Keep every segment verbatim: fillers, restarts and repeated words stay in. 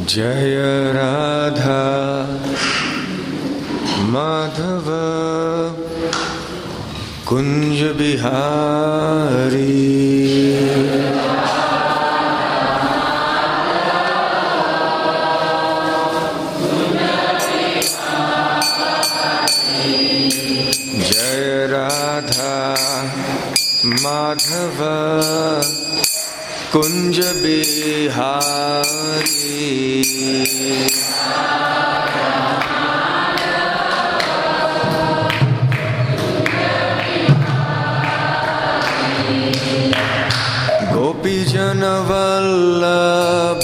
जय राधा माधव कुंज बिहारी। जय राधा माधव कुंज बिहारी। गोपीजन वल्लभ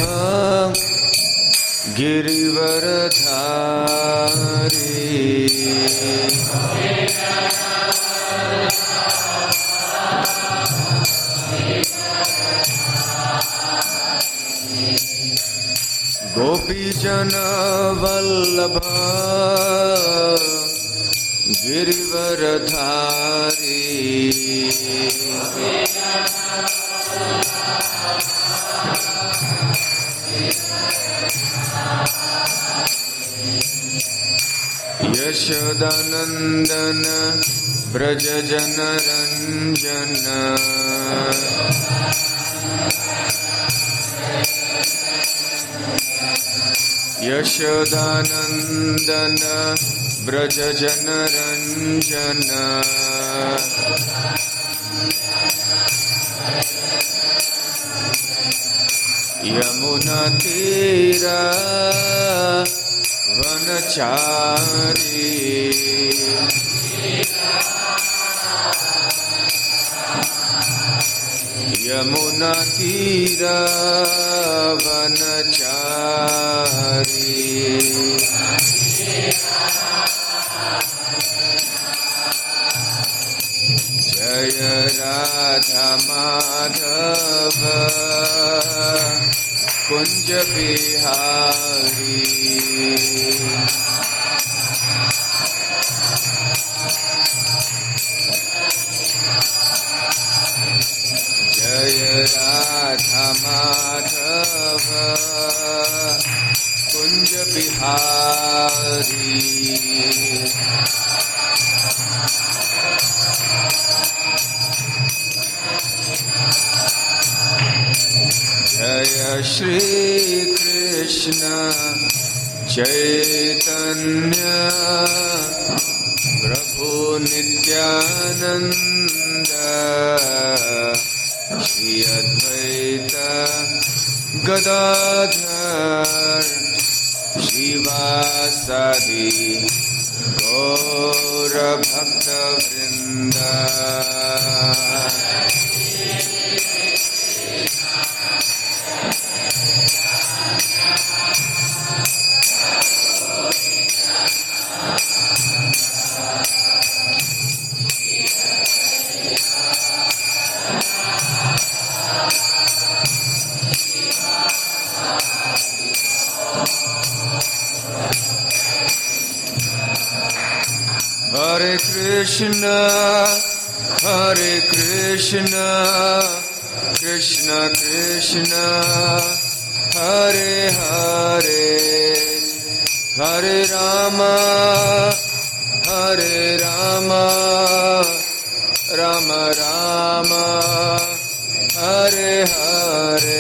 गिरिवरधारी। गोपीजन वल्लभ गिरिवरधारी। यशोदानंदन ब्रज जन रंजन। यशोदानंदन ब्रज जन रंजन। यमुना तीरा वनचारी। यमुना तीरा वनचारी। जय राधा माधव कुंज बिहारी। जय राधा माधव कुंज बिहारी। जय श्री कृष्ण चैतन्य प्रभु नित्यानंद। श्री अद्वैत गदाधर श्रीवासादि गौर भक्त वृंद। Hare Krishna, Hare Krishna, Krishna Krishna, Hare Hare, Hare Rama, Hare Rama, Rama Rama, Hare Hare.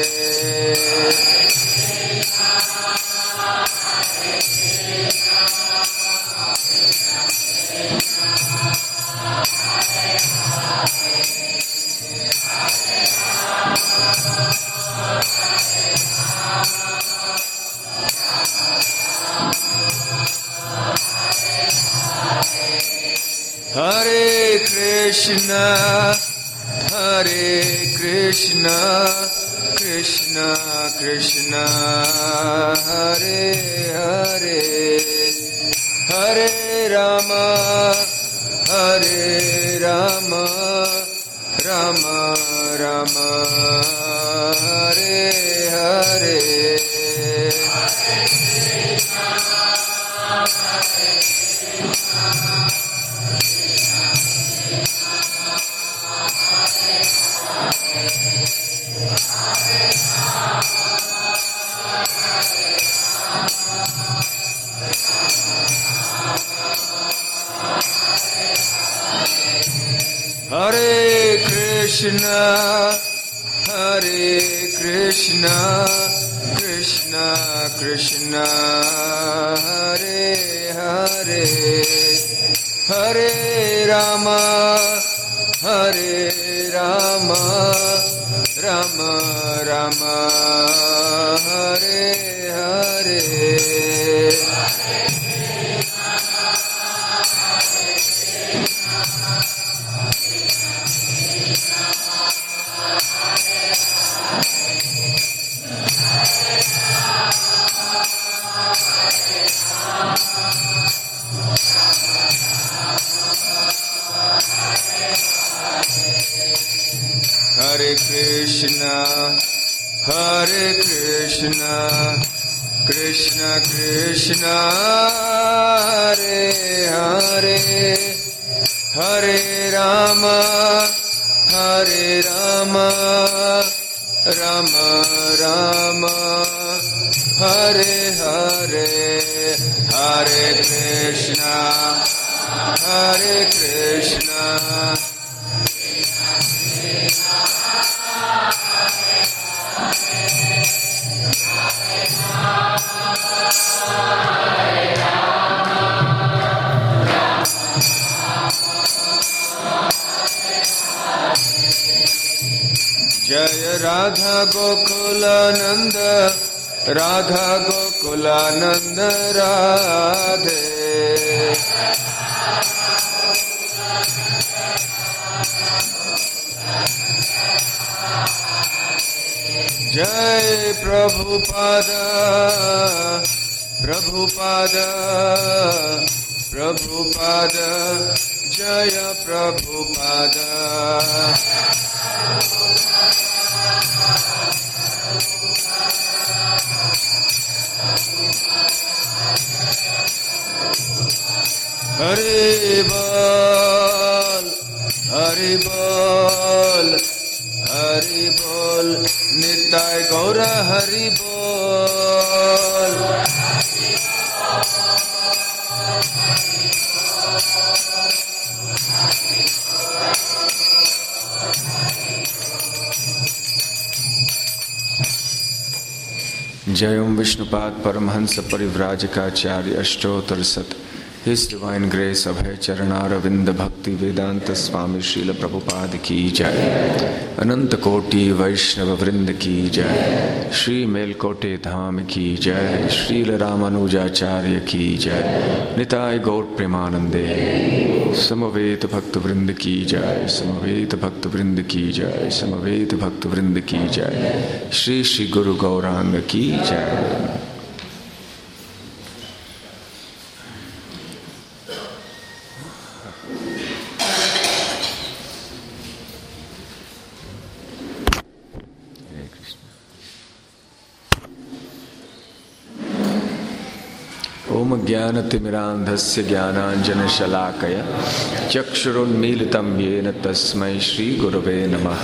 Hare Krishna, Hare Krishna, Krishna Krishna, Hare Hare, Hare Rama, Hare Rama, Rama Rama, Hare Hare. Hare Krishna, Hare Krishna, Krishna Krishna, Hare Hare, Hare Rama, Hare Rama, Rama Rama, Hare Hare. Hare Krishna, Hare Krishna, Krishna Krishna, Hare Hare, Hare Rama, Hare Rama, Rama Rama, Hare Hare, Hare Krishna, Hare Krishna. Jai Radha Gokulananda, Radha Gokulananda Radhe. Jai Prabhupada, Prabhupada, Prabhupada, Jaya Prabhupada. Hari Bol, Hari Bol, Hari Bol, Nitai Gaura Hari Bol. Jai Om Vishnupad Paramhansa Parivrajakaacharya Ashtotar Sat. His Divine Grace Abhay Charanaravindha Bhakti Vedanta Swami Srila Prabhupada Ki Jai. Ananta Koti Vaishnava Vrinda Ki Jai. Shri Melkote Dham Ki Jai. Srila Ramanujacharya Ki Jai. Nitai Gaur Premanande. Samaveta Bhakta Vrinda Ki Jai. Samaveta Bhakta Vrinda Ki Jai. Samaveta Bhakta Vrinda Ki Jai. Shri Shri Guru Gauranga Ki Jai. ओम ज्ञानतिमिरान्धस्य ज्ञानाञ्जनशलाकया चक्षुरुन्मीलितं येन तस्मै श्रीगुरवे नमः।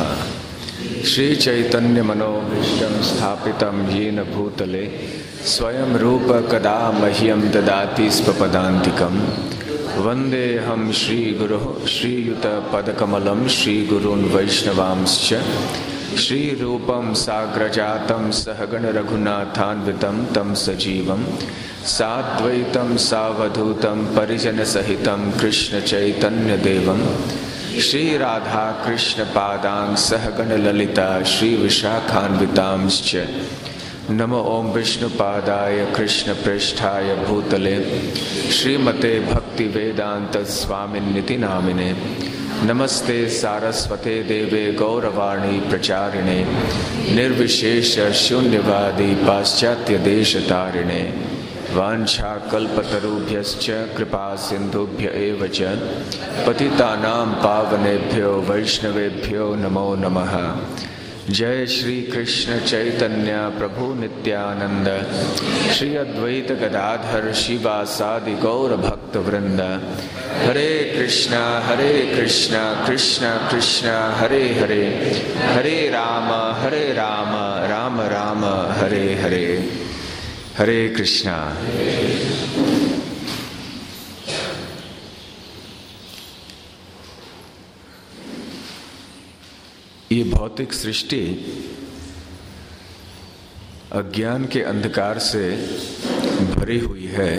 श्रीचैतन्यमनोभीष्टं स्थापितं येन भूतले स्वयं रूप कदा मह्यं ददाति स्वपदान्तिकं। वन्देऽहं श्रीगुरोः श्रीयुतपदकमलं श्रीगुरून् वैष्णवांश्च। श्रीरूपं साग्रजातं सहगण रघुनाथान्वितं तं सजीवं साद्वैतं सावधूतं परिजनसहितं कृष्ण चैतन्य देवं श्रीराधा कृष्ण पादां सहगण ललिता श्रीविशाखान्वितांश्च। नमो ओं विष्णुपादाय कृष्ण पृष्ठाय भूतले श्रीमते भक्ति वेदांत स्वामिन्निति नामिने। नमस्ते सारस्वते देवे गौरवाणी प्रचारिणे निर्विशेष शून्यवादी पाश्चात्य देशतारिणे। वाञ्छाकल्पतरुभ्यश्च कृपा सिन्धुभ्य एव च पतितानां पावनेभ्यो वैष्णवेभ्यो नमो नमः। जय श्री कृष्ण चैतन्य प्रभु नित्यानंद श्री अद्वैत गदाधर शिवासादि गौर भक्त वृंद। हरे कृष्णा हरे कृष्णा कृष्णा कृष्णा हरे हरे, हरे राम हरे राम राम राम हरे हरे। हरे कृष्णा। ये भौतिक सृष्टि अज्ञान के अंधकार से भरी हुई है,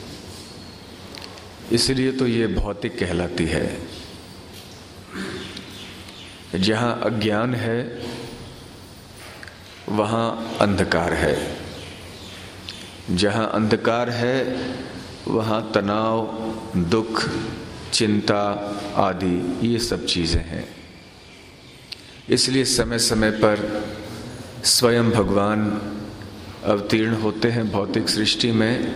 इसलिए तो ये भौतिक कहलाती है। जहाँ अज्ञान है वहाँ अंधकार है, जहाँ अंधकार है वहाँ तनाव, दुख, चिंता आदि ये सब चीज़ें हैं। इसलिए समय समय पर स्वयं भगवान अवतीर्ण होते हैं भौतिक सृष्टि में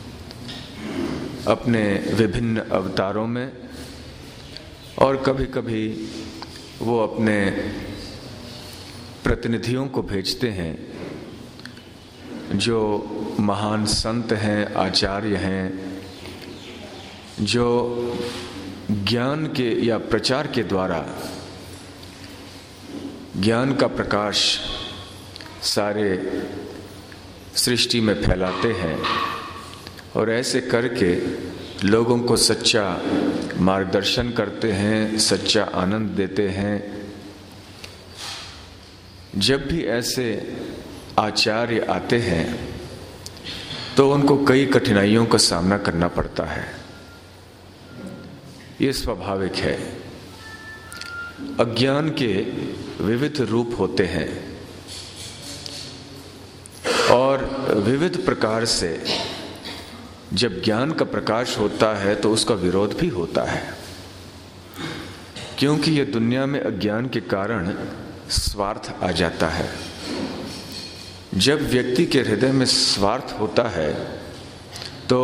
अपने विभिन्न अवतारों में, और कभी कभी वो अपने प्रतिनिधियों को भेजते हैं जो महान संत हैं, आचार्य हैं, जो ज्ञान के या प्रचार के द्वारा ज्ञान का प्रकाश सारे सृष्टि में फैलाते हैं और ऐसे करके लोगों को सच्चा मार्गदर्शन करते हैं, सच्चा आनंद देते हैं। जब भी ऐसे आचार्य आते हैं तो उनको कई कठिनाइयों का सामना करना पड़ता है, ये स्वाभाविक है। अज्ञान के विविध रूप होते हैं और विविध प्रकार से जब ज्ञान का प्रकाश होता है तो उसका विरोध भी होता है, क्योंकि ये दुनिया में अज्ञान के कारण स्वार्थ आ जाता है। जब व्यक्ति के हृदय में स्वार्थ होता है तो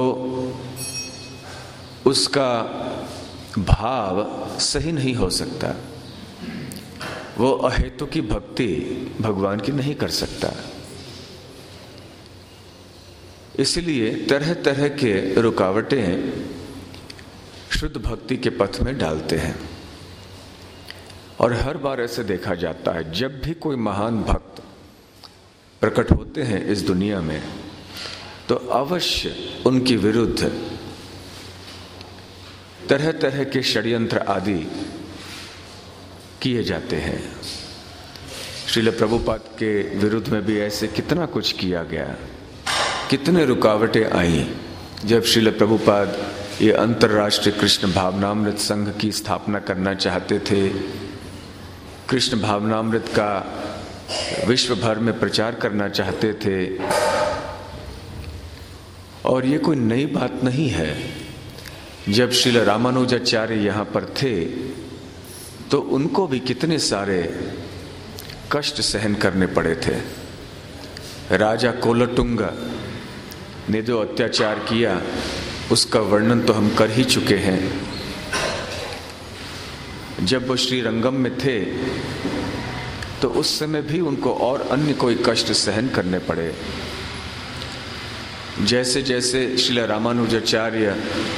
उसका भाव सही नहीं हो सकता, वो अहेतु की भक्ति भगवान की नहीं कर सकता। इसलिए तरह तरह के रुकावटें शुद्ध भक्ति के पथ में डालते हैं। और हर बार ऐसे देखा जाता है, जब भी कोई महान भक्त प्रकट होते हैं इस दुनिया में तो अवश्य उनके विरुद्ध तरह तरह के षड्यंत्र आदि किए जाते हैं। श्रील प्रभुपाद के विरुद्ध में भी ऐसे कितना कुछ किया गया, कितने रुकावटें आई। जब श्रील प्रभुपाद ये अंतर्राष्ट्रीय कृष्ण भावनामृत संघ की स्थापना करना चाहते थे, कृष्ण भावनामृत का विश्व भर में प्रचार करना चाहते थे, और ये कोई नई बात नहीं है। जब श्रील रामानुजाचार्य यहाँ पर थे तो उनको भी कितने सारे कष्ट सहन करने पड़े थे। राजा कोलटुंग ने जो अत्याचार किया उसका वर्णन तो हम कर ही चुके हैं। जब वो श्रीरंगम में थे तो उस समय भी उनको और अन्य कोई कष्ट सहन करने पड़े। जैसे जैसे श्रील रामानुजाचार्य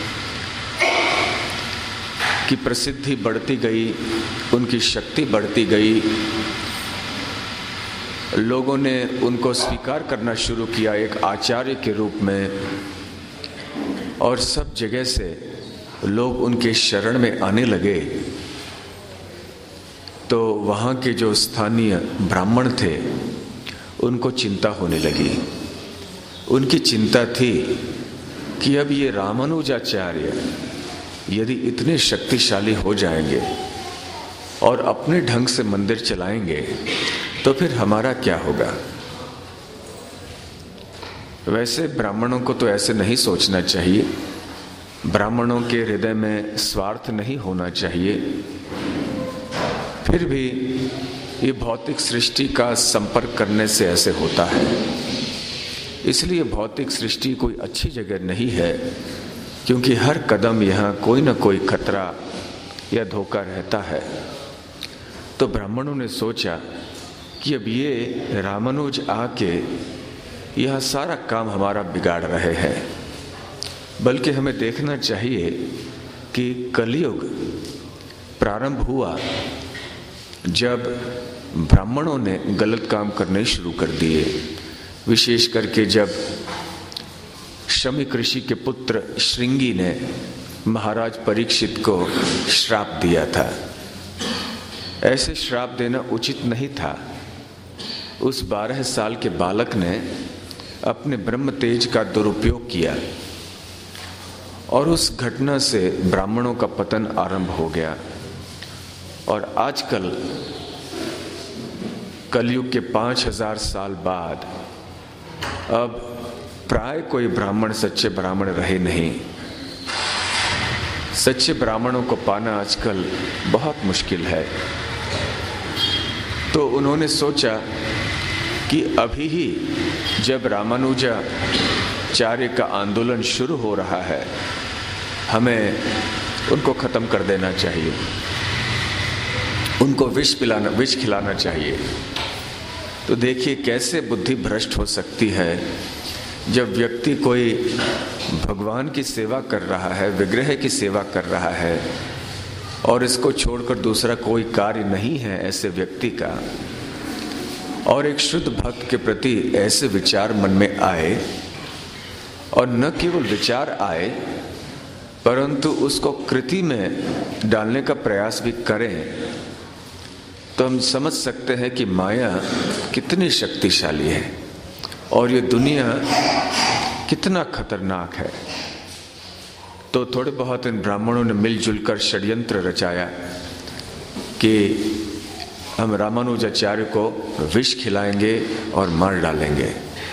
की प्रसिद्धि बढ़ती गई, उनकी शक्ति बढ़ती गई, लोगों ने उनको स्वीकार करना शुरू किया एक आचार्य के रूप में, और सब जगह से लोग उनके शरण में आने लगे। तो वहाँ के जो स्थानीय ब्राह्मण थे उनको चिंता होने लगी। उनकी चिंता थी कि अब ये रामानुजाचार्य यदि इतने शक्तिशाली हो जाएंगे और अपने ढंग से मंदिर चलाएंगे तो फिर हमारा क्या होगा। वैसे ब्राह्मणों को तो ऐसे नहीं सोचना चाहिए, ब्राह्मणों के हृदय में स्वार्थ नहीं होना चाहिए। फिर भी ये भौतिक सृष्टि का संपर्क करने से ऐसे होता है। इसलिए भौतिक सृष्टि कोई अच्छी जगह नहीं है, क्योंकि हर कदम यहाँ कोई ना कोई खतरा या धोखा रहता है। तो ब्राह्मणों ने सोचा कि अब ये रामानुज आके यह सारा काम हमारा बिगाड़ रहे हैं, बल्कि हमें देखना चाहिए कि कलयुग प्रारंभ हुआ जब ब्राह्मणों ने गलत काम करने शुरू कर दिए। विशेष करके जब शमीक ऋषि के पुत्र श्रृंगी ने महाराज परीक्षित को श्राप दिया था। ऐसे श्राप देना उचित नहीं था। उस बारह साल के बालक ने अपने ब्रह्म तेज का दुरुपयोग किया और उस घटना से ब्राह्मणों का पतन आरंभ हो गया। और आजकल कलयुग के पांच हजार साल बाद अब प्राय कोई ब्राह्मण सच्चे ब्राह्मण रहे नहीं। सच्चे ब्राह्मणों को पाना आजकल बहुत मुश्किल है। तो उन्होंने सोचा कि अभी ही जब रामानुजाचार्य का आंदोलन शुरू हो रहा है, हमें उनको खत्म कर देना चाहिए, उनको विष पिलाना विष खिलाना चाहिए। तो देखिए कैसे बुद्धि भ्रष्ट हो सकती है। जब व्यक्ति कोई भगवान की सेवा कर रहा है, विग्रह की सेवा कर रहा है और इसको छोड़कर दूसरा कोई कार्य नहीं है ऐसे व्यक्ति का, और एक शुद्ध भक्त के प्रति ऐसे विचार मन में आए, और न केवल विचार आए परंतु उसको कृति में डालने का प्रयास भी करें, तो हम समझ सकते हैं कि माया कितनी शक्तिशाली है और ये दुनिया कितना खतरनाक है। तो थोड़े बहुत इन ब्राह्मणों ने मिलजुल कर षड्यंत्र रचाया कि हम रामानुजाचार्य को विष खिलाएंगे और मार डालेंगे।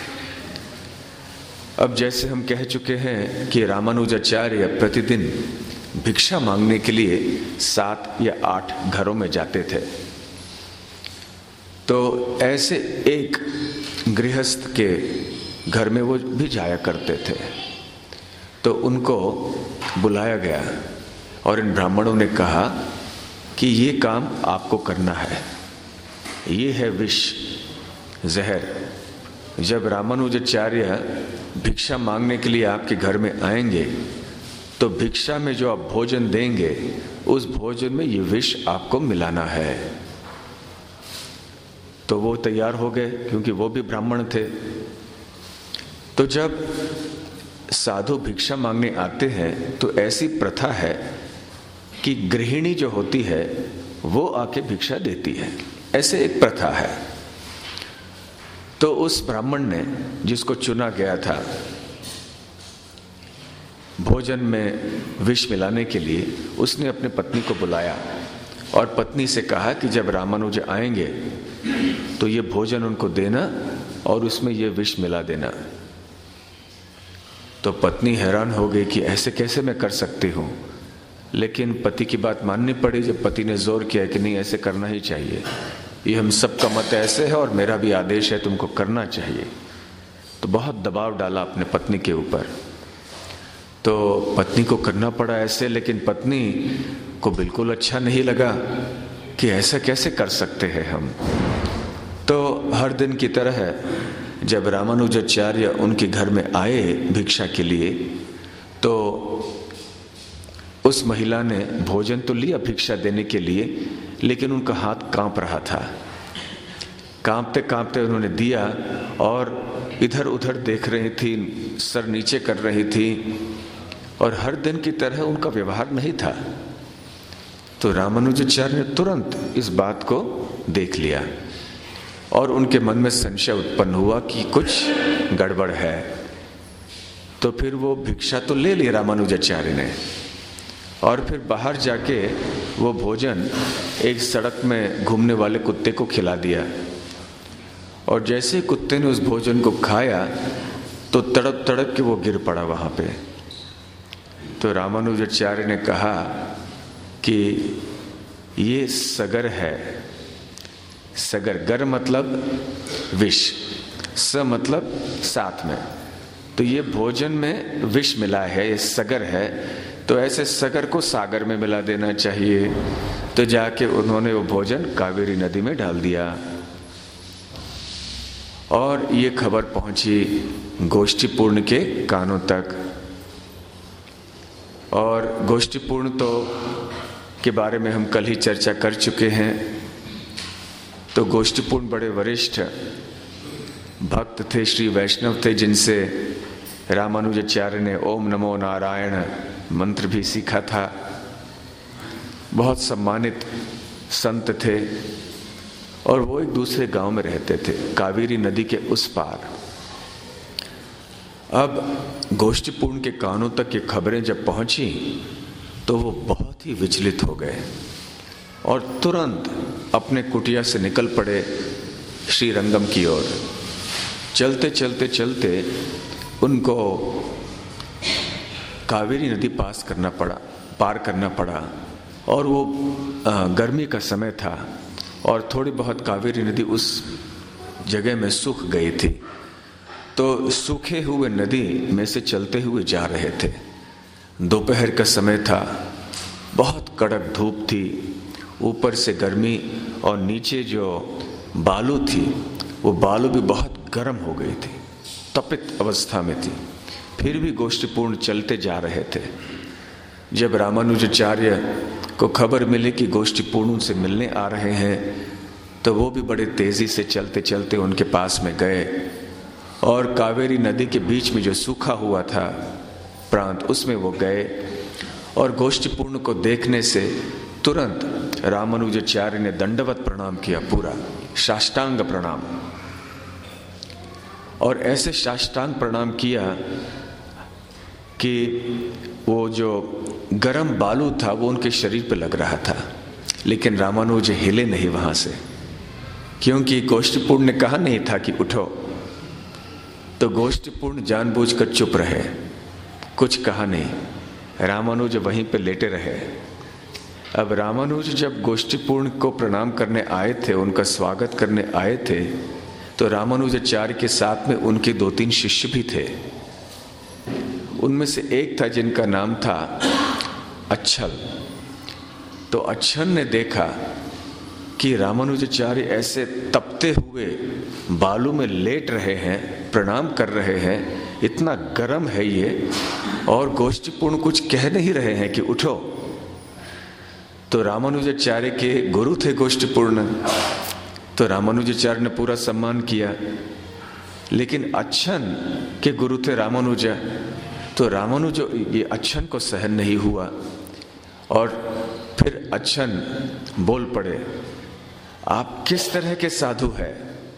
अब जैसे हम कह चुके हैं कि रामानुजाचार्य प्रतिदिन भिक्षा मांगने के लिए सात या आठ घरों में जाते थे। तो ऐसे एक गृहस्थ के घर में वो भी जाया करते थे। तो उनको बुलाया गया और इन ब्राह्मणों ने कहा कि ये काम आपको करना है, ये है विष, जहर। जब रामानुजाचार्य भिक्षा मांगने के लिए आपके घर में आएंगे तो भिक्षा में जो आप भोजन देंगे उस भोजन में ये विष आपको मिलाना है। तो वो तैयार हो गए क्योंकि वो भी ब्राह्मण थे। तो जब साधु भिक्षा मांगने आते हैं तो ऐसी प्रथा है कि गृहिणी जो होती है वो आके भिक्षा देती है, ऐसे एक प्रथा है। तो उस ब्राह्मण ने, जिसको चुना गया था भोजन में विष मिलाने के लिए, उसने अपने पत्नी को बुलाया और पत्नी से कहा कि जब रामानुज आएंगे तो ये भोजन उनको देना और उसमें ये विष मिला देना। तो पत्नी हैरान हो गई कि ऐसे कैसे मैं कर सकती हूँ, लेकिन पति की बात माननी पड़ी। जब पति ने जोर किया कि नहीं ऐसे करना ही चाहिए, ये हम सबका मत ऐसे है और मेरा भी आदेश है, तुमको करना चाहिए, तो बहुत दबाव डाला अपने पत्नी के ऊपर। तो पत्नी को करना पड़ा ऐसे, लेकिन पत्नी को बिल्कुल अच्छा नहीं लगा कि ऐसा कैसे कर सकते हैं हम। तो हर दिन की तरह जब रामानुजाचार्य उनके घर में आए भिक्षा के लिए, तो उस महिला ने भोजन तो लिया भिक्षा देने के लिए, लेकिन उनका हाथ कांप रहा था। कांपते कांपते उन्होंने दिया और इधर उधर देख रही थी, सर नीचे कर रही थी और हर दिन की तरह उनका व्यवहार नहीं था। तो रामानुजाचार्य ने तुरंत इस बात को देख लिया और उनके मन में संशय उत्पन्न हुआ कि कुछ गड़बड़ है। तो फिर वो भिक्षा तो ले ली रामानुजाचार्य ने, और फिर बाहर जाके वो भोजन एक सड़क में घूमने वाले कुत्ते को खिला दिया। और जैसे कुत्ते ने उस भोजन को खाया तो तड़प तड़प के वो गिर पड़ा वहाँ पे। तो रामानुजाचार्य ने कहा कि ये सगर है। सगर, गर मतलब विष, स मतलब साथ में, तो ये भोजन में विष मिला है, ये सगर है, तो ऐसे सगर को सागर में मिला देना चाहिए। तो जाके उन्होंने वो भोजन कावेरी नदी में डाल दिया और ये खबर पहुंची गोष्ठीपूर्ण के कानों तक। और गोष्ठीपूर्ण तो के बारे में हम कल ही चर्चा कर चुके हैं। तो गोष्ठीपूर्ण बड़े वरिष्ठ भक्त थे, श्री वैष्णव थे, जिनसे रामानुजाचार्य ने ओम नमो नारायण मंत्र भी सीखा था। बहुत सम्मानित संत थे और वो एक दूसरे गांव में रहते थे, कावेरी नदी के उस पार। अब गोष्ठीपूर्ण के कानों तक ये खबरें जब पहुंची तो वो बहुत ही विचलित हो गए और तुरंत अपने कुटिया से निकल पड़े श्रीरंगम की ओर। चलते चलते चलते उनको कावेरी नदी पास करना पड़ा पार करना पड़ा और वो आ, गर्मी का समय था और थोड़ी बहुत कावेरी नदी उस जगह में सूख गई थी। तो सूखे हुए नदी में से चलते हुए जा रहे थे। दोपहर का समय था, बहुत कड़क धूप थी, ऊपर से गर्मी और नीचे जो बालू थी वो बालू भी बहुत गर्म हो गई थी, तपित अवस्था में थी। फिर भी गोष्ठीपूर्ण चलते जा रहे थे। जब रामानुजाचार्य को खबर मिली कि गोष्ठीपूर्ण उनसे मिलने आ रहे हैं तो वो भी बड़े तेजी से चलते चलते उनके पास में गए और कावेरी नदी के बीच में जो सूखा हुआ था प्रांत, उसमें वो गए और गोष्ठीपूर्ण को देखने से तुरंत रामानुजाचार्य ने दंडवत प्रणाम किया, पूरा साष्टांग प्रणाम। और ऐसे साष्टांग प्रणाम किया कि वो जो गरम बालू था वो उनके शरीर पर लग रहा था, लेकिन रामानुज हिले नहीं वहां से, क्योंकि गोष्ठीपूर्ण ने कहा नहीं था कि उठो। तो गोष्ठीपूर्ण जानबूझकर चुप रहे, कुछ कहा नहीं। रामानुज वहीं पे लेटे रहे। अब रामानुज जब गोष्ठीपूर्ण को प्रणाम करने आए थे, उनका स्वागत करने आए थे, तो रामानुजाचार्य के साथ में उनके दो तीन शिष्य भी थे। उनमें से एक था जिनका नाम था अच्छल। तो अच्छल ने देखा कि रामानुजाचार्य ऐसे तपते हुए बालू में लेट रहे हैं, प्रणाम कर रहे हैं, इतना गर्म है ये, और गोष्ठीपूर्ण कुछ कह नहीं रहे हैं कि उठो। तो रामानुजाचार्य के गुरु थे गोष्ठीपूर्ण, तो रामानुजाचार्य ने पूरा सम्मान किया। लेकिन अच्छन के गुरु थे रामानुजा, तो रामानुज ये अच्छन को सहन नहीं हुआ और फिर अच्छन बोल पड़े, आप किस तरह के साधु हैं?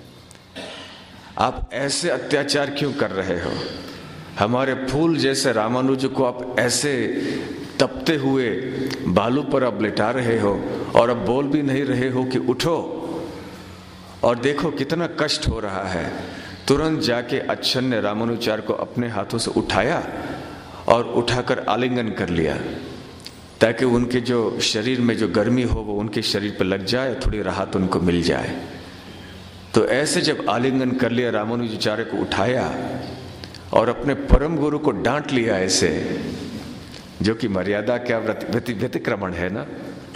आप ऐसे अत्याचार क्यों कर रहे हो? हमारे फूल जैसे रामानुज को आप ऐसे तपते हुए बालू पर अब लिटा रहे हो और अब बोल भी नहीं रहे हो कि उठो, और देखो कितना कष्ट हो रहा है। तुरंत जाके अच्छन ने रामानुजाचार्य को अपने हाथों से उठाया और उठाकर आलिंगन कर लिया, ताकि उनके जो शरीर में जो गर्मी हो वो उनके शरीर पर लग जाए, थोड़ी राहत उनको मिल जाए। तो ऐसे जब आलिंगन कर लिया, रामानुजाचार्य को उठाया और अपने परम गुरु को डांट लिया ऐसे, जो कि मर्यादा क्या व्यतिक्रमण है ना।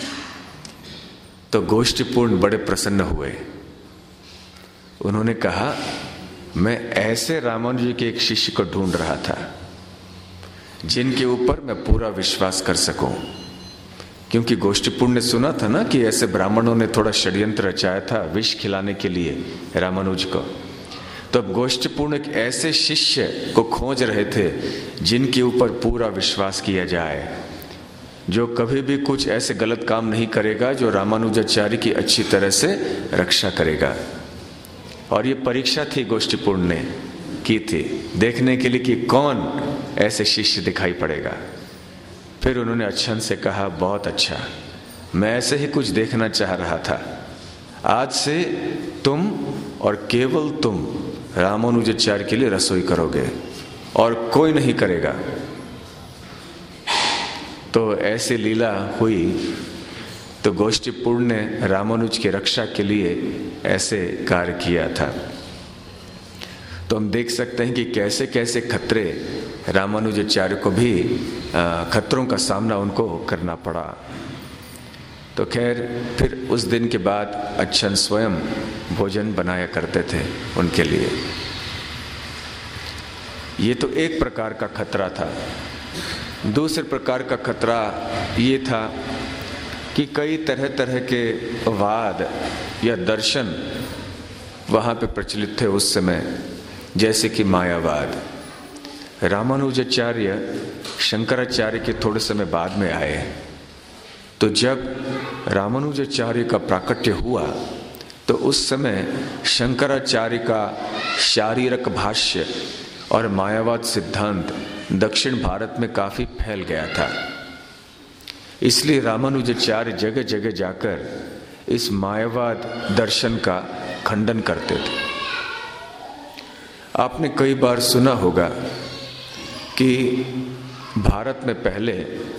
तो गोष्ठीपूर्ण बड़े प्रसन्न हुए। उन्होंने कहा, मैं ऐसे रामानुज जी के एक शिष्य को ढूंढ रहा था जिनके ऊपर मैं पूरा विश्वास कर सकूं, क्योंकि गोष्ठीपूर्ण ने सुना था ना कि ऐसे ब्राह्मणों ने थोड़ा षड्यंत्र रचाया था विष खिलाने के लिए रामानुज को। तो अब गोष्ठीपूर्ण एक ऐसे शिष्य को खोज रहे थे जिनके ऊपर पूरा विश्वास किया जाए, जो कभी भी कुछ ऐसे गलत काम नहीं करेगा, जो रामानुजाचार्य की अच्छी तरह से रक्षा करेगा। और ये परीक्षा थी गोष्ठीपूर्ण ने की थी, देखने के लिए कि कौन ऐसे शिष्य दिखाई पड़ेगा। फिर उन्होंने अच्छन से कहा, बहुत अच्छा, मैं ऐसे ही कुछ देखना चाह रहा था। आज से तुम और केवल तुम रामानुजाचार्य के लिए रसोई करोगे और कोई नहीं करेगा। तो ऐसी लीला हुई। तो गोष्ठीपूर्ण ने रामानुज की रक्षा के लिए ऐसे कार्य किया था। तो हम देख सकते हैं कि कैसे कैसे खतरे रामानुजाचार्य को भी खतरों का सामना उनको करना पड़ा। तो खैर फिर उस दिन के बाद अच्छन स्वयं भोजन बनाया करते थे उनके लिए। ये तो एक प्रकार का खतरा था। दूसरे प्रकार का खतरा ये था कि कई तरह तरह के वाद या दर्शन वहाँ पे प्रचलित थे उस समय, जैसे कि मायावाद। रामानुजाचार्य शंकराचार्य के थोड़े समय बाद में आए तो जब रामानुजाचार्य का प्राकट्य हुआ तो उस समय शंकराचार्य का शारीरक भाष्य और मायावाद सिद्धांत दक्षिण भारत में काफी फैल गया था। इसलिए रामानुजाचार्य जगह जगह जाकर इस मायावाद दर्शन का खंडन करते थे। आपने कई बार सुना होगा कि भारत में पहले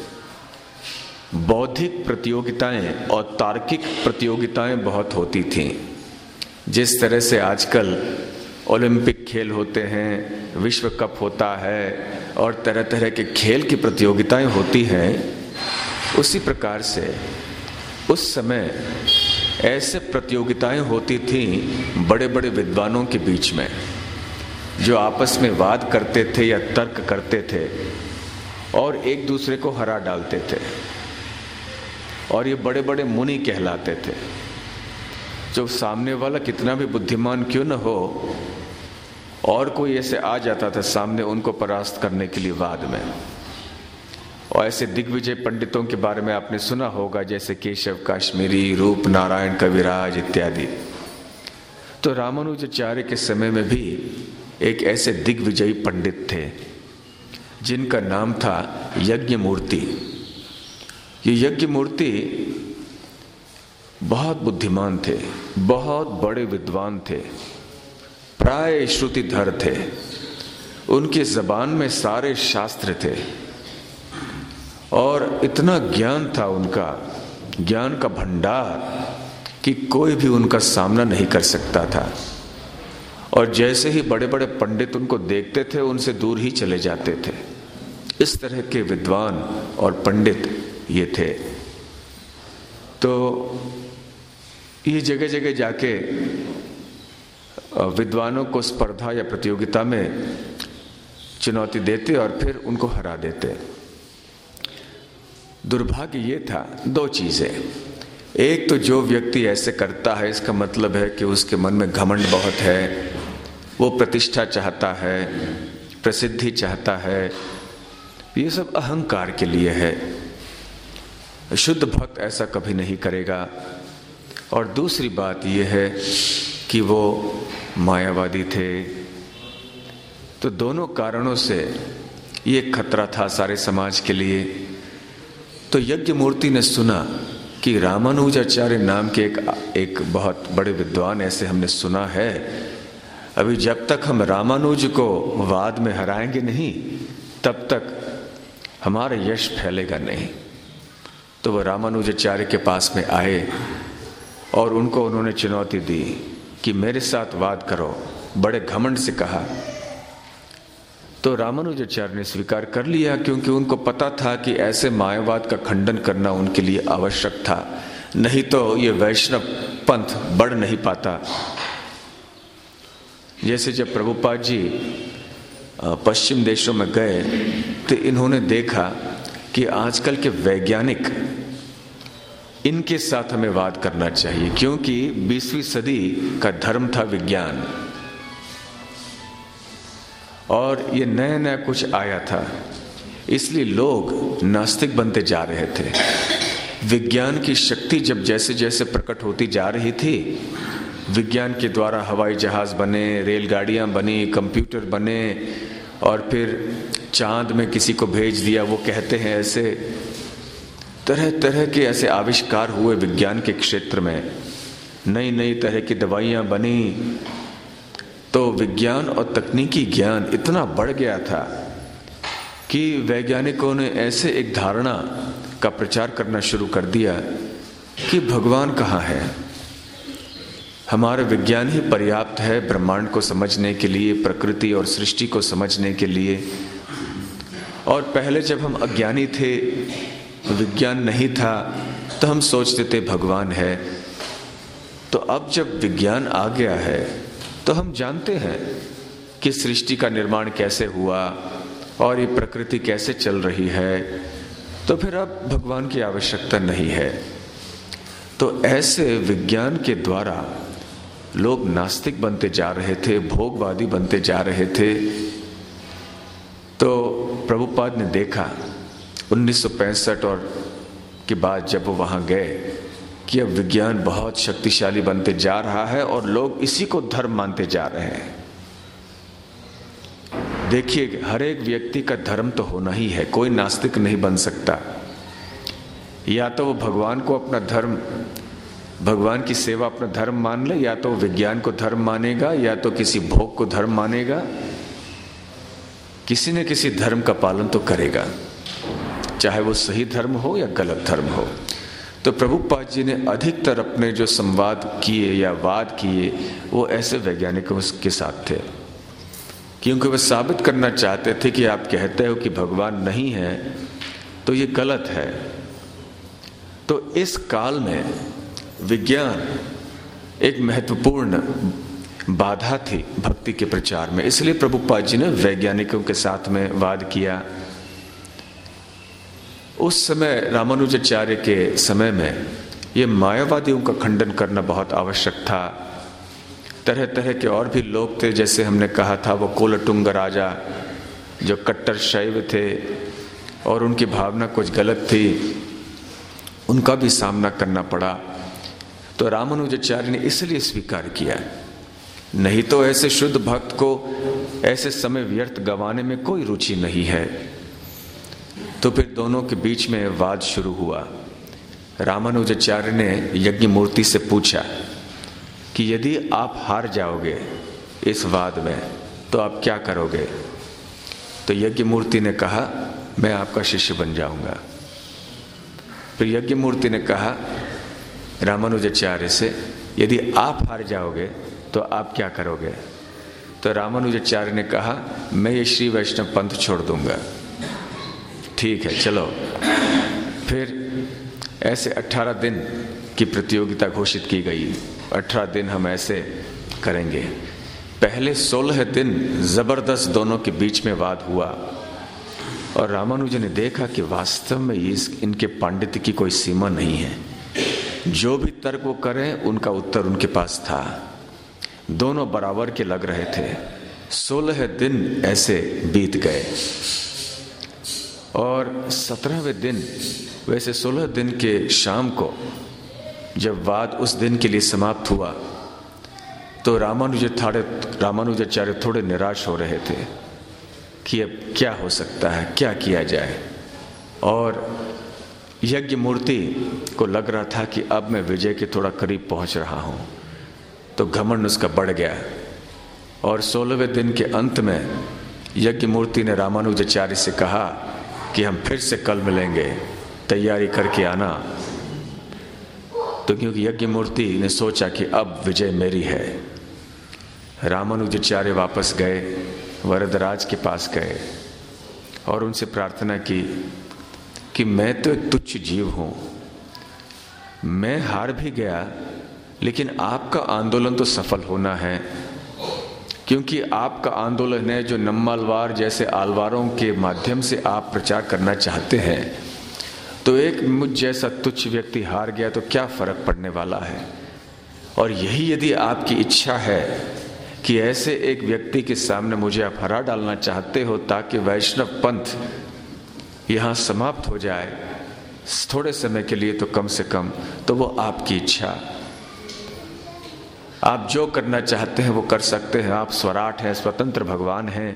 बौद्धिक प्रतियोगिताएं और तार्किक प्रतियोगिताएं बहुत होती थीं। जिस तरह से आजकल ओलंपिक खेल होते हैं, विश्व कप होता है और तरह तरह के खेल की प्रतियोगिताएं होती हैं, उसी प्रकार से उस समय ऐसे प्रतियोगिताएं होती थीं बड़े बड़े विद्वानों के बीच में, जो आपस में वाद करते थे या तर्क करते थे और एक दूसरे को हरा डालते थे। और ये बड़े बड़े मुनि कहलाते थे। जो सामने वाला कितना भी बुद्धिमान क्यों न हो, और कोई ऐसे आ जाता था सामने उनको परास्त करने के लिए वाद में। और ऐसे दिग्विजय पंडितों के बारे में आपने सुना होगा, जैसे केशव काश्मीरी, रूप नारायण कविराज इत्यादि। तो रामानुजाचार्य के समय में भी एक ऐसे दिग्विजयी पंडित थे जिनका नाम था यज्ञमूर्ति। ये यज्ञमूर्ति बहुत बुद्धिमान थे, बहुत बड़े विद्वान थे, प्राय श्रुतिधर थे। उनकी जबान में सारे शास्त्र थे और इतना ज्ञान था उनका, ज्ञान का भंडार, कि कोई भी उनका सामना नहीं कर सकता था। और जैसे ही बड़े बड़े पंडित उनको देखते थे उनसे दूर ही चले जाते थे। इस तरह के विद्वान और पंडित ये थे। तो ये जगह जगह जाके विद्वानों को स्पर्धा या प्रतियोगिता में चुनौती देते और फिर उनको हरा देते। दुर्भाग्य ये था, दो चीजें। एक तो जो व्यक्ति ऐसे करता है, इसका मतलब है कि उसके मन में घमंड बहुत है, वो प्रतिष्ठा चाहता है, प्रसिद्धि चाहता है, ये सब अहंकार के लिए है। शुद्ध भक्त ऐसा कभी नहीं करेगा। और दूसरी बात यह है कि वो मायावादी थे। तो दोनों कारणों से ये खतरा था सारे समाज के लिए। तो यज्ञमूर्ति ने सुना कि रामानुजाचार्य नाम के एक एक बहुत बड़े विद्वान ऐसे हमने सुना है, अभी जब तक हम रामानुज को वाद में हराएंगे नहीं, तब तक हमारा यश फैलेगा नहीं। तो वह रामानुजाचार्य के पास में आए और उनको उन्होंने चुनौती दी कि मेरे साथ वाद करो, बड़े घमंड से कहा। तो रामानुजाचार्य ने स्वीकार कर लिया, क्योंकि उनको पता था कि ऐसे मायावाद का खंडन करना उनके लिए आवश्यक था, नहीं तो ये वैष्णव पंथ बढ़ नहीं पाता। जैसे जब प्रभुपाद जी पश्चिम देशों में गए तो इन्होंने देखा कि आजकल के वैज्ञानिक, इनके साथ हमें वाद करना चाहिए, क्योंकि बीसवीं सदी का धर्म था विज्ञान और ये नया नया कुछ आया था, इसलिए लोग नास्तिक बनते जा रहे थे। विज्ञान की शक्ति जब जैसे जैसे प्रकट होती जा रही थी, विज्ञान के द्वारा हवाई जहाज बने, रेलगाड़ियां बनी, कंप्यूटर बने और फिर चांद में किसी को भेज दिया, वो कहते हैं ऐसे तरह तरह के ऐसे आविष्कार हुए विज्ञान के क्षेत्र में। नई नई तरह की दवाइयां बनी। तो विज्ञान और तकनीकी ज्ञान इतना बढ़ गया था कि वैज्ञानिकों ने ऐसे एक धारणा का प्रचार करना शुरू कर दिया कि भगवान कहाँ है, हमारा विज्ञान ही पर्याप्त है ब्रह्मांड को समझने के लिए, प्रकृति और सृष्टि को समझने के लिए। और पहले जब हम अज्ञानी थे, विज्ञान नहीं था, तो हम सोचते थे भगवान है। तो अब जब विज्ञान आ गया है तो हम जानते हैं कि सृष्टि का निर्माण कैसे हुआ और ये प्रकृति कैसे चल रही है, तो फिर अब भगवान की आवश्यकता नहीं है। तो ऐसे विज्ञान के द्वारा लोग नास्तिक बनते जा रहे थे, भोगवादी बनते जा रहे थे। तो प्रभुपाद ने देखा उन्नीस सौ पैंसठ और की बात जब वो वहाँ गए कि अब विज्ञान बहुत शक्तिशाली बनते जा रहा है और लोग इसी को धर्म मानते जा रहे हैं। देखिए, हर एक व्यक्ति का धर्म तो होना ही है, कोई नास्तिक नहीं बन सकता। या तो वो भगवान को अपना धर्म, भगवान की सेवा अपना धर्म मान ले, या तो विज्ञान को धर्म मानेगा, या तो किसी भोग को धर्म मानेगा। किसी न किसी धर्म का पालन तो करेगा, चाहे वो सही धर्म हो या गलत धर्म हो। तो प्रभुपाद जी ने अधिकतर अपने जो संवाद किए या वाद किए वो ऐसे वैज्ञानिकों के साथ थे, क्योंकि वे साबित करना चाहते थे कि आप कहते हो कि भगवान नहीं है तो ये गलत है। तो इस काल में विज्ञान एक महत्वपूर्ण बाधा थी भक्ति के प्रचार में, इसलिए प्रभुपाद जी ने वैज्ञानिकों के साथ में वाद किया। उस समय रामानुजाचार्य के समय में ये मायावादियों का खंडन करना बहुत आवश्यक था। तरह तरह के और भी लोग थे, जैसे हमने कहा था वो कोलटुंग राजा जो कट्टर शैव थे और उनकी भावना कुछ गलत थी, उनका भी सामना करना पड़ा। तो रामानुजाचार्य ने इसलिए स्वीकार किया, नहीं तो ऐसे शुद्ध भक्त को ऐसे समय व्यर्थ गंवाने में कोई रुचि नहीं है। तो फिर दोनों के बीच में वाद शुरू हुआ। रामानुजाचार्य ने यज्ञ मूर्ति से पूछा कि यदि आप हार जाओगे इस वाद में तो आप क्या करोगे? तो यज्ञ मूर्ति ने कहा, मैं आपका शिष्य बन जाऊंगा। फिर यज्ञ मूर्ति ने कहा रामानुजाचार्य से, यदि आप हार जाओगे तो आप क्या करोगे? तो रामानुजाचार्य ने कहा, मैं ये श्री वैष्णव पंथ छोड़ दूंगा। ठीक है, चलो। फिर ऐसे अठारह दिन की प्रतियोगिता घोषित की गई। अठारह दिन हम ऐसे करेंगे। पहले सोलह दिन जबरदस्त दोनों के बीच में वाद हुआ और रामानुजन ने देखा कि वास्तव में इस इनके पांडित्य की कोई सीमा नहीं है। जो भी तर्क वो करें उनका उत्तर उनके पास था। दोनों बराबर के लग रहे थे। सोलह दिन ऐसे बीत गए और सत्रहवें दिन, वैसे सोलह दिन के शाम को जब वाद उस दिन के लिए समाप्त हुआ तो रामानुजाचार्य रामानुजाचार्य थोड़े निराश हो रहे थे कि अब क्या हो सकता है, क्या किया जाए। और यज्ञ मूर्ति को लग रहा था कि अब मैं विजय के थोड़ा करीब पहुंच रहा हूं। तो घमंड उसका बढ़ गया और सोलहवें दिन के अंत में यज्ञ मूर्ति ने रामानुजाचार्य से कहा कि हम फिर से कल मिलेंगे, तैयारी करके आना। तो क्योंकि यज्ञ मूर्ति ने सोचा कि अब विजय मेरी है। रामानुजाचार्य वापस गए, वरदराज के पास गए और उनसे प्रार्थना की कि मैं तो एक तुच्छ जीव हूं, मैं हार भी गया, लेकिन आपका आंदोलन तो सफल होना है, क्योंकि आपका आंदोलन है जो नम्मालवार जैसे आलवारों के माध्यम से आप प्रचार करना चाहते हैं। तो एक मुझ जैसा तुच्छ व्यक्ति हार गया तो क्या फर्क पड़ने वाला है। और यही यदि आपकी इच्छा है कि ऐसे एक व्यक्ति के सामने मुझे आप हरा डालना चाहते हो ताकि वैष्णव पंथ यहाँ समाप्त हो जाए थोड़े समय के लिए, तो कम से कम तो वो आपकी इच्छा। आप जो करना चाहते हैं वो कर सकते हैं, आप स्वराट हैं, स्वतंत्र भगवान हैं।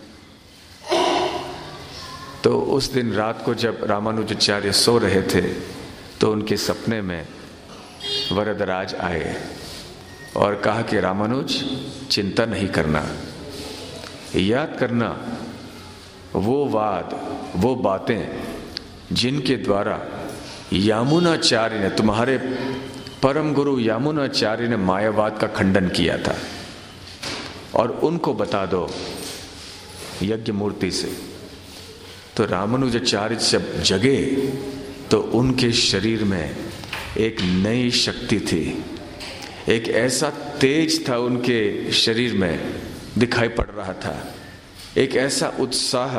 तो उस दिन रात को जब रामानुजाचार्य सो रहे थे तो उनके सपने में वरदराज आए और कहा कि रामानुज, चिंता नहीं करना, याद करना वो वाद, वो बातें जिनके द्वारा यामुनाचार्य ने, तुम्हारे परम गुरु यामुनाचार्य ने मायावाद का खंडन किया था, और उनको बता दो यज्ञ मूर्ति से। तो रामानुजाचार्य जब जगे तो उनके शरीर में एक नई शक्ति थी, एक ऐसा तेज था उनके शरीर में दिखाई पड़ रहा था, एक ऐसा उत्साह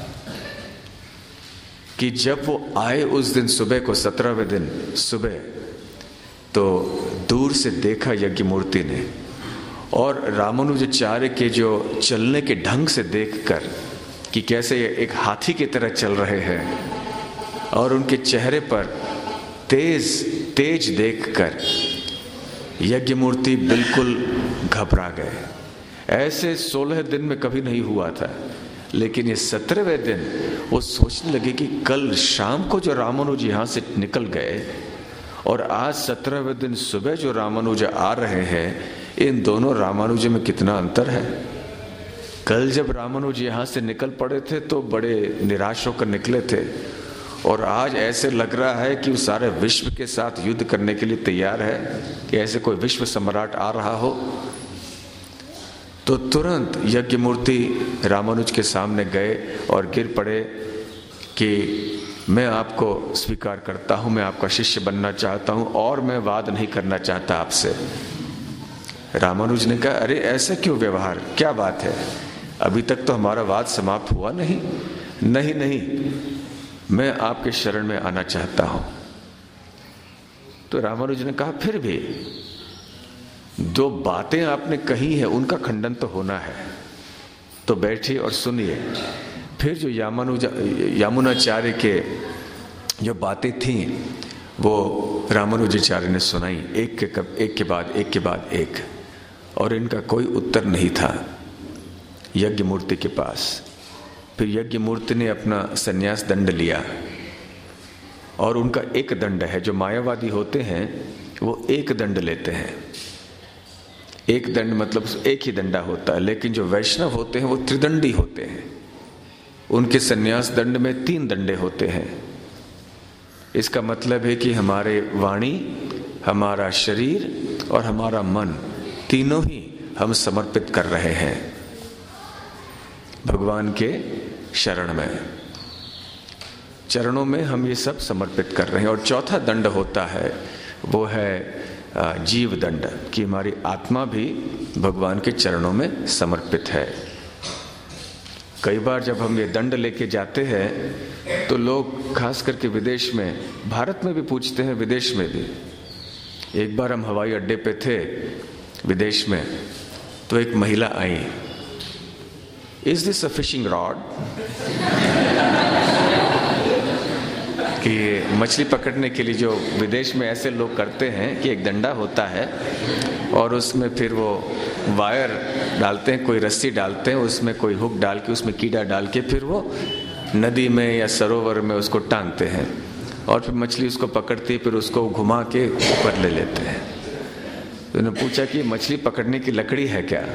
कि जब वो आए उस दिन सुबह को, सत्रहवें दिन सुबह, तो दूर से देखा यज्ञ मूर्ति ने, और रामानुजाचार्य के जो चलने के ढंग से देखकर कि कैसे एक हाथी की तरह चल रहे हैं और उनके चेहरे पर तेज तेज देखकर यज्ञमूर्ति बिल्कुल घबरा गए। ऐसे सोलह दिन में कभी नहीं हुआ था, लेकिन ये सत्रहवें दिन वो सोचने लगे कि कल शाम को जो रामानुज यहाँ से निकल गए और आज सत्रहवें दिन सुबह जो रामानुज आ रहे हैं, इन दोनों रामानुज में कितना अंतर है। कल जब रामानुज यहाँ से निकल पड़े थे तो बड़े निराश होकर निकले थे, और आज ऐसे लग रहा है कि वो सारे विश्व के साथ युद्ध करने के लिए तैयार है, कि ऐसे कोई विश्व सम्राट आ रहा हो। तो तुरंत यज्ञमूर्ति रामानुज के सामने गए और गिर पड़े कि मैं आपको स्वीकार करता हूं, मैं आपका शिष्य बनना चाहता हूं और मैं वाद नहीं करना चाहता आपसे। रामानुज ने कहा, अरे ऐसा क्यों व्यवहार, क्या बात है, अभी तक तो हमारा वाद समाप्त हुआ नहीं। नहीं नहीं, मैं आपके शरण में आना चाहता हूं। तो रामानुज ने कहा, फिर भी दो बातें आपने कही है उनका खंडन तो होना है, तो बैठिए और सुनिए। फिर जो यामानुज यामुनाचार्य के जो बातें थीं वो रामानुजाचार्य ने सुनाई, एक के एक के बाद एक के बाद एक, और इनका कोई उत्तर नहीं था यज्ञमूर्ति के पास। फिर यज्ञमूर्ति ने अपना संन्यास दंड लिया, और उनका एक दंड है। जो मायावादी होते हैं वो एक दंड लेते हैं, एक दंड मतलब एक ही दंडा होता है, लेकिन जो वैष्णव होते हैं वो त्रिदंडी होते हैं। उनके संन्यास दंड में तीन दंडे होते हैं। इसका मतलब है कि हमारे वाणी, हमारा शरीर और हमारा मन, तीनों ही हम समर्पित कर रहे हैं भगवान के शरण में, चरणों में हम ये सब समर्पित कर रहे हैं। और चौथा दंड होता है वो है जीव दंड, कि हमारी आत्मा भी भगवान के चरणों में समर्पित है। कई बार जब हम ये दंड लेके जाते हैं तो लोग खास करके विदेश में, भारत में भी पूछते हैं, विदेश में भी। एक बार हम हवाई अड्डे पे थे विदेश में, तो एक महिला आई, is this a fishing rod, कि मछली पकड़ने के लिए जो विदेश में ऐसे लोग करते हैं कि एक डंडा होता है और उसमें फिर वो वायर डालते हैं, कोई रस्सी डालते हैं, उसमें कोई हुक डाल के, उसमें कीड़ा डाल के फिर वो नदी में या सरोवर में उसको टांगते हैं, और फिर मछली उसको पकड़ती, फिर उसको घुमा के ऊपर ले लेते हैं। तो उन्होंने पूछा कि मछली पकड़ने की लकड़ी है क्या?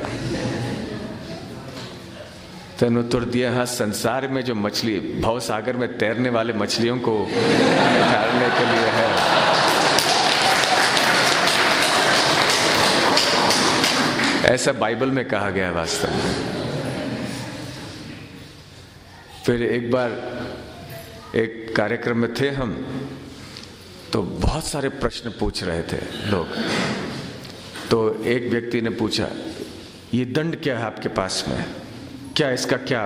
तो उन्होंने उत्तर दिया, हाँ, संसार में जो मछली, भव सागर में तैरने वाले मछलियों को उठाने के लिए है। ऐसा बाइबल में कहा गया है वास्तव में। फिर एक बार एक कार्यक्रम में थे हम, तो बहुत सारे प्रश्न पूछ रहे थे लोग। तो एक व्यक्ति ने पूछा, ये दंड क्या है आपके पास में, क्या इसका क्या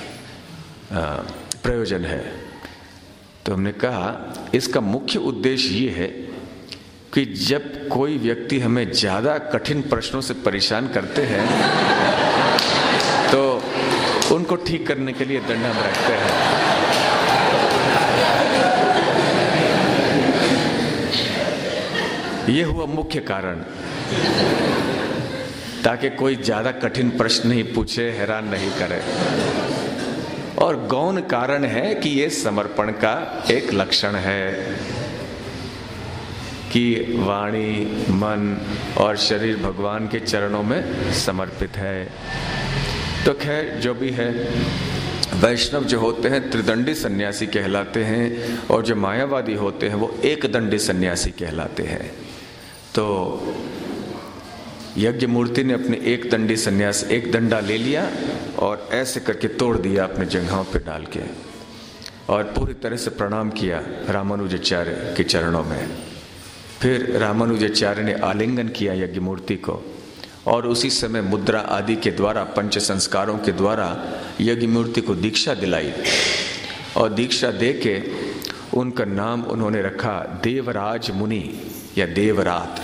प्रयोजन है? तो हमने कहा, इसका मुख्य उद्देश्य ये है कि जब कोई व्यक्ति हमें ज्यादा कठिन प्रश्नों से परेशान करते हैं तो उनको ठीक करने के लिए दंड हम रखते हैं। ये हुआ मुख्य कारण, ताकि कोई ज्यादा कठिन प्रश्न नहीं पूछे, हैरान नहीं करे। और गौण कारण है कि ये समर्पण का एक लक्षण है कि वाणी, मन और शरीर भगवान के चरणों में समर्पित है। तो खैर जो भी है, वैष्णव जो होते हैं त्रिदंडी सन्यासी कहलाते हैं, और जो मायावादी होते हैं वो एक दंडी सन्यासी कहलाते हैं। तो यज्ञमूर्ति ने अपने एक दंडी सन्यास, एक दंडा ले लिया और ऐसे करके तोड़ दिया अपने जंघाओं पे डाल के, और पूरी तरह से प्रणाम किया रामानुजाचार्य के चरणों में। फिर रामानुजाचार्य ने आलिंगन किया यज्ञमूर्ति को, और उसी समय मुद्रा आदि के द्वारा, पंच संस्कारों के द्वारा यज्ञमूर्ति को दीक्षा दिलाई, और दीक्षा दे के उनका नाम उन्होंने रखा देवराज मुनि या देवरात।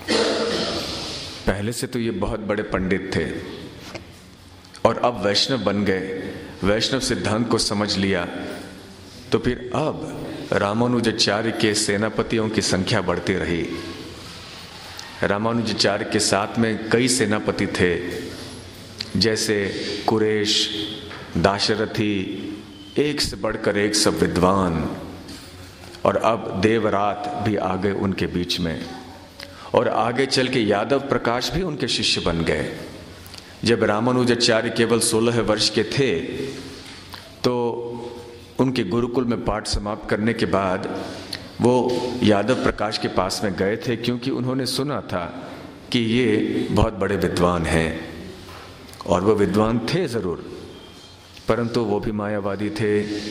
पहले से तो ये बहुत बड़े पंडित थे और अब वैष्णव बन गए, वैष्णव सिद्धांत को समझ लिया। तो फिर अब रामानुजाचार्य के सेनापतियों की संख्या बढ़ती रही। रामानुजाचार्य के साथ में कई सेनापति थे, जैसे कुरेश, दाशरथी, एक से बढ़कर एक सब विद्वान, और अब देवरात भी आ गए उनके बीच में। और आगे चल के यादव प्रकाश भी उनके शिष्य बन गए। जब रामानुजाचार्य केवल सोलह वर्ष के थे तो उनके गुरुकुल में पाठ समाप्त करने के बाद वो यादव प्रकाश के पास में गए थे, क्योंकि उन्होंने सुना था कि ये बहुत बड़े विद्वान हैं। और वो विद्वान थे ज़रूर, परंतु वो भी मायावादी थे।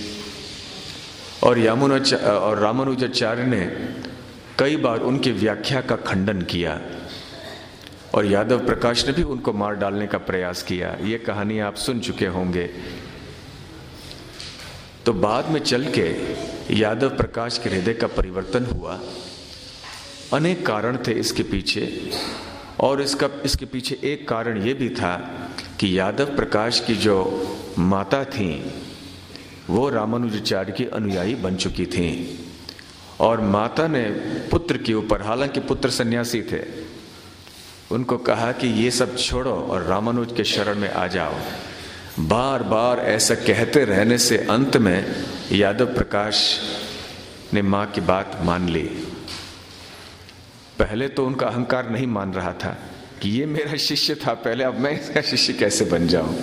और यमुना और रामानुजाचार्य ने कई बार उनकी व्याख्या का खंडन किया, और यादव प्रकाश ने भी उनको मार डालने का प्रयास किया। ये कहानी आप सुन चुके होंगे। तो बाद में चल के यादव प्रकाश के हृदय का परिवर्तन हुआ। अनेक कारण थे इसके पीछे, और इसका इसके पीछे एक कारण ये भी था कि यादव प्रकाश की जो माता थी वो रामानुजाचार्य की अनुयायी बन चुकी थी, और माता ने पुत्र के ऊपर, हालांकि पुत्र सन्यासी थे, उनको कहा कि ये सब छोड़ो और रामानुज के शरण में आ जाओ। बार बार ऐसा कहते रहने से अंत में यादव प्रकाश ने माँ की बात मान ली। पहले तो उनका अहंकार नहीं मान रहा था कि ये मेरा शिष्य था पहले, अब मैं इसका शिष्य कैसे बन जाऊं।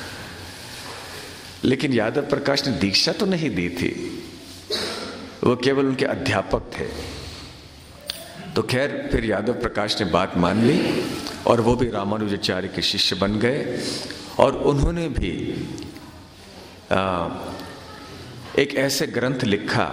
लेकिन यादव प्रकाश ने दीक्षा तो नहीं दी थी, वो केवल उनके अध्यापक थे। तो खैर फिर यादव प्रकाश ने बात मान ली, और वो भी रामानुजाचार्य के शिष्य बन गए। और उन्होंने भी आ, एक ऐसे ग्रंथ लिखा,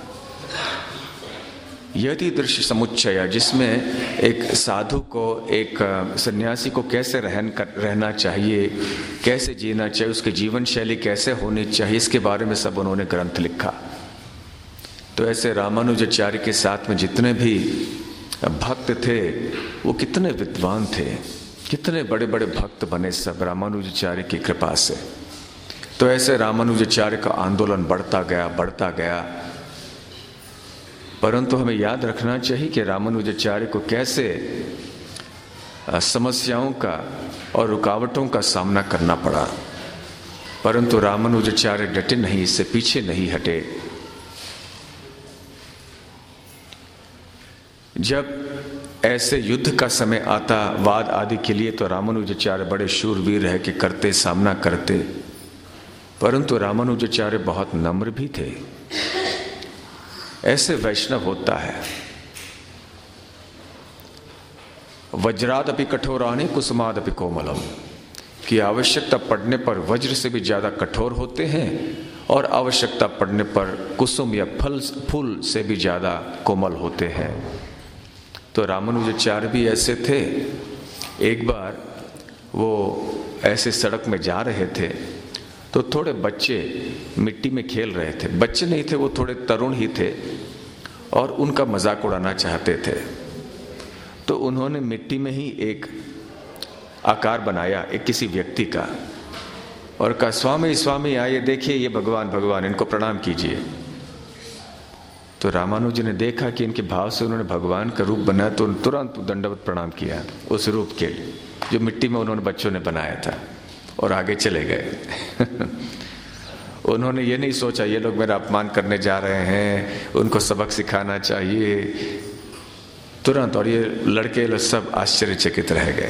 यति दृश्य समुच्चय, जिसमें एक साधु को, एक सन्यासी को कैसे रहन कर रहना चाहिए, कैसे जीना चाहिए, उसकी जीवन शैली कैसे होनी चाहिए, इसके बारे में सब उन्होंने ग्रंथ लिखा। तो ऐसे रामानुजाचार्य के साथ में जितने भी भक्त थे वो कितने विद्वान थे, कितने बड़े बड़े भक्त बने सब रामानुजाचार्य की कृपा से। तो ऐसे रामानुजाचार्य का आंदोलन बढ़ता गया बढ़ता गया परंतु हमें याद रखना चाहिए कि रामानुजाचार्य को कैसे समस्याओं का और रुकावटों का सामना करना पड़ा, परंतु रामानुजाचार्य डटे नहीं, इससे पीछे नहीं हटे। जब ऐसे युद्ध का समय आता वाद आदि के लिए, तो रामानुजाचार्य बड़े शूरवीर है कि करते, सामना करते, परंतु रामानुजाचार्य बहुत नम्र भी थे। ऐसे वैष्णव होता है। वज्रादपि कठोराणि कुसुमादपि कोमलम, कि आवश्यकता पड़ने पर वज्र से भी ज्यादा कठोर होते हैं, और आवश्यकता पड़ने पर कुसुम या फल फूल से भी ज्यादा कोमल होते हैं। तो रामानुजाचार्य भी ऐसे थे। एक बार वो ऐसे सड़क में जा रहे थे तो थोड़े बच्चे मिट्टी में खेल रहे थे। बच्चे नहीं थे, वो थोड़े तरुण ही थे, और उनका मजाक उड़ाना चाहते थे। तो उन्होंने मिट्टी में ही एक आकार बनाया एक किसी व्यक्ति का, और कहा, स्वामी स्वामी आइए देखिए, ये भगवान भगवान, इनको प्रणाम कीजिए। तो रामानुज ने देखा कि इनके भाव से उन्होंने भगवान का रूप बनाया, तो तुरंत दंडवत प्रणाम किया उस रूप के जो मिट्टी में उन्होंने बच्चों ने बनाया था, और आगे चले गए। उन्होंने ये नहीं सोचा ये लोग मेरा अपमान करने जा रहे हैं, उनको सबक सिखाना चाहिए, तुरंत। और ये लड़के लोग सब आश्चर्यचकित रह गए।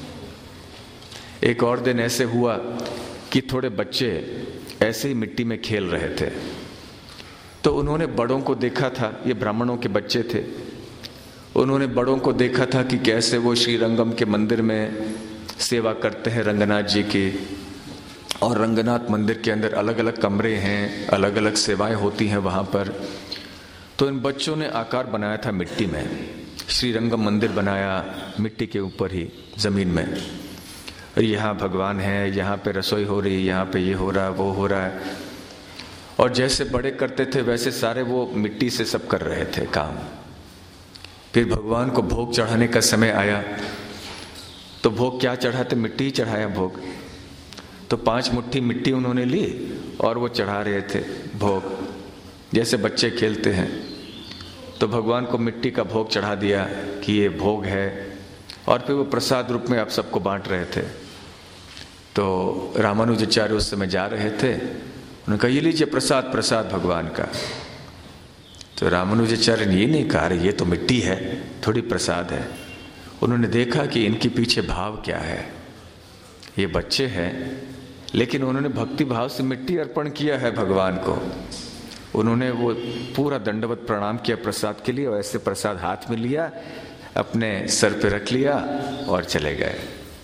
एक और दिन ऐसे हुआ कि थोड़े बच्चे ऐसे ही मिट्टी में खेल रहे थे, तो उन्होंने बड़ों को देखा था, ये ब्राह्मणों के बच्चे थे, उन्होंने बड़ों को देखा था कि कैसे वो श्री रंगम के मंदिर में सेवा करते हैं रंगनाथ जी की, और रंगनाथ मंदिर के अंदर अलग अलग कमरे हैं, अलग अलग सेवाएं होती हैं वहाँ पर। तो इन बच्चों ने आकार बनाया था मिट्टी में, श्री रंगम मंदिर बनाया मिट्टी के ऊपर ही ज़मीन में। यहाँ भगवान है, यहाँ पे रसोई हो रही, यहाँ पे ये हो रहा है, वो हो रहा है। और जैसे बड़े करते थे वैसे सारे वो मिट्टी से सब कर रहे थे काम। फिर भगवान को भोग चढ़ाने का समय आया, तो भोग क्या चढ़ाते, मिट्टी ही चढ़ाया भोग। तो पांच मुट्ठी मिट्टी उन्होंने ली और वो चढ़ा रहे थे भोग। जैसे बच्चे खेलते हैं तो भगवान को मिट्टी का भोग चढ़ा दिया कि ये भोग है, और फिर वो प्रसाद रूप में आप सबको बांट रहे थे। तो रामानुजाचार्य उस समय जा रहे थे, उन्होंने कहा ये लीजिए प्रसाद, प्रसाद भगवान का। तो रामानुजाचार्य ने ये नहीं कहा अरे ये तो मिट्टी है, थोड़ी प्रसाद है। उन्होंने देखा कि इनके पीछे भाव क्या है। ये बच्चे हैं लेकिन उन्होंने भक्ति भाव से मिट्टी अर्पण किया है भगवान को। उन्होंने वो पूरा दंडवत प्रणाम किया प्रसाद के लिए, और ऐसे प्रसाद हाथ में लिया, अपने सर पे रख लिया और चले गए।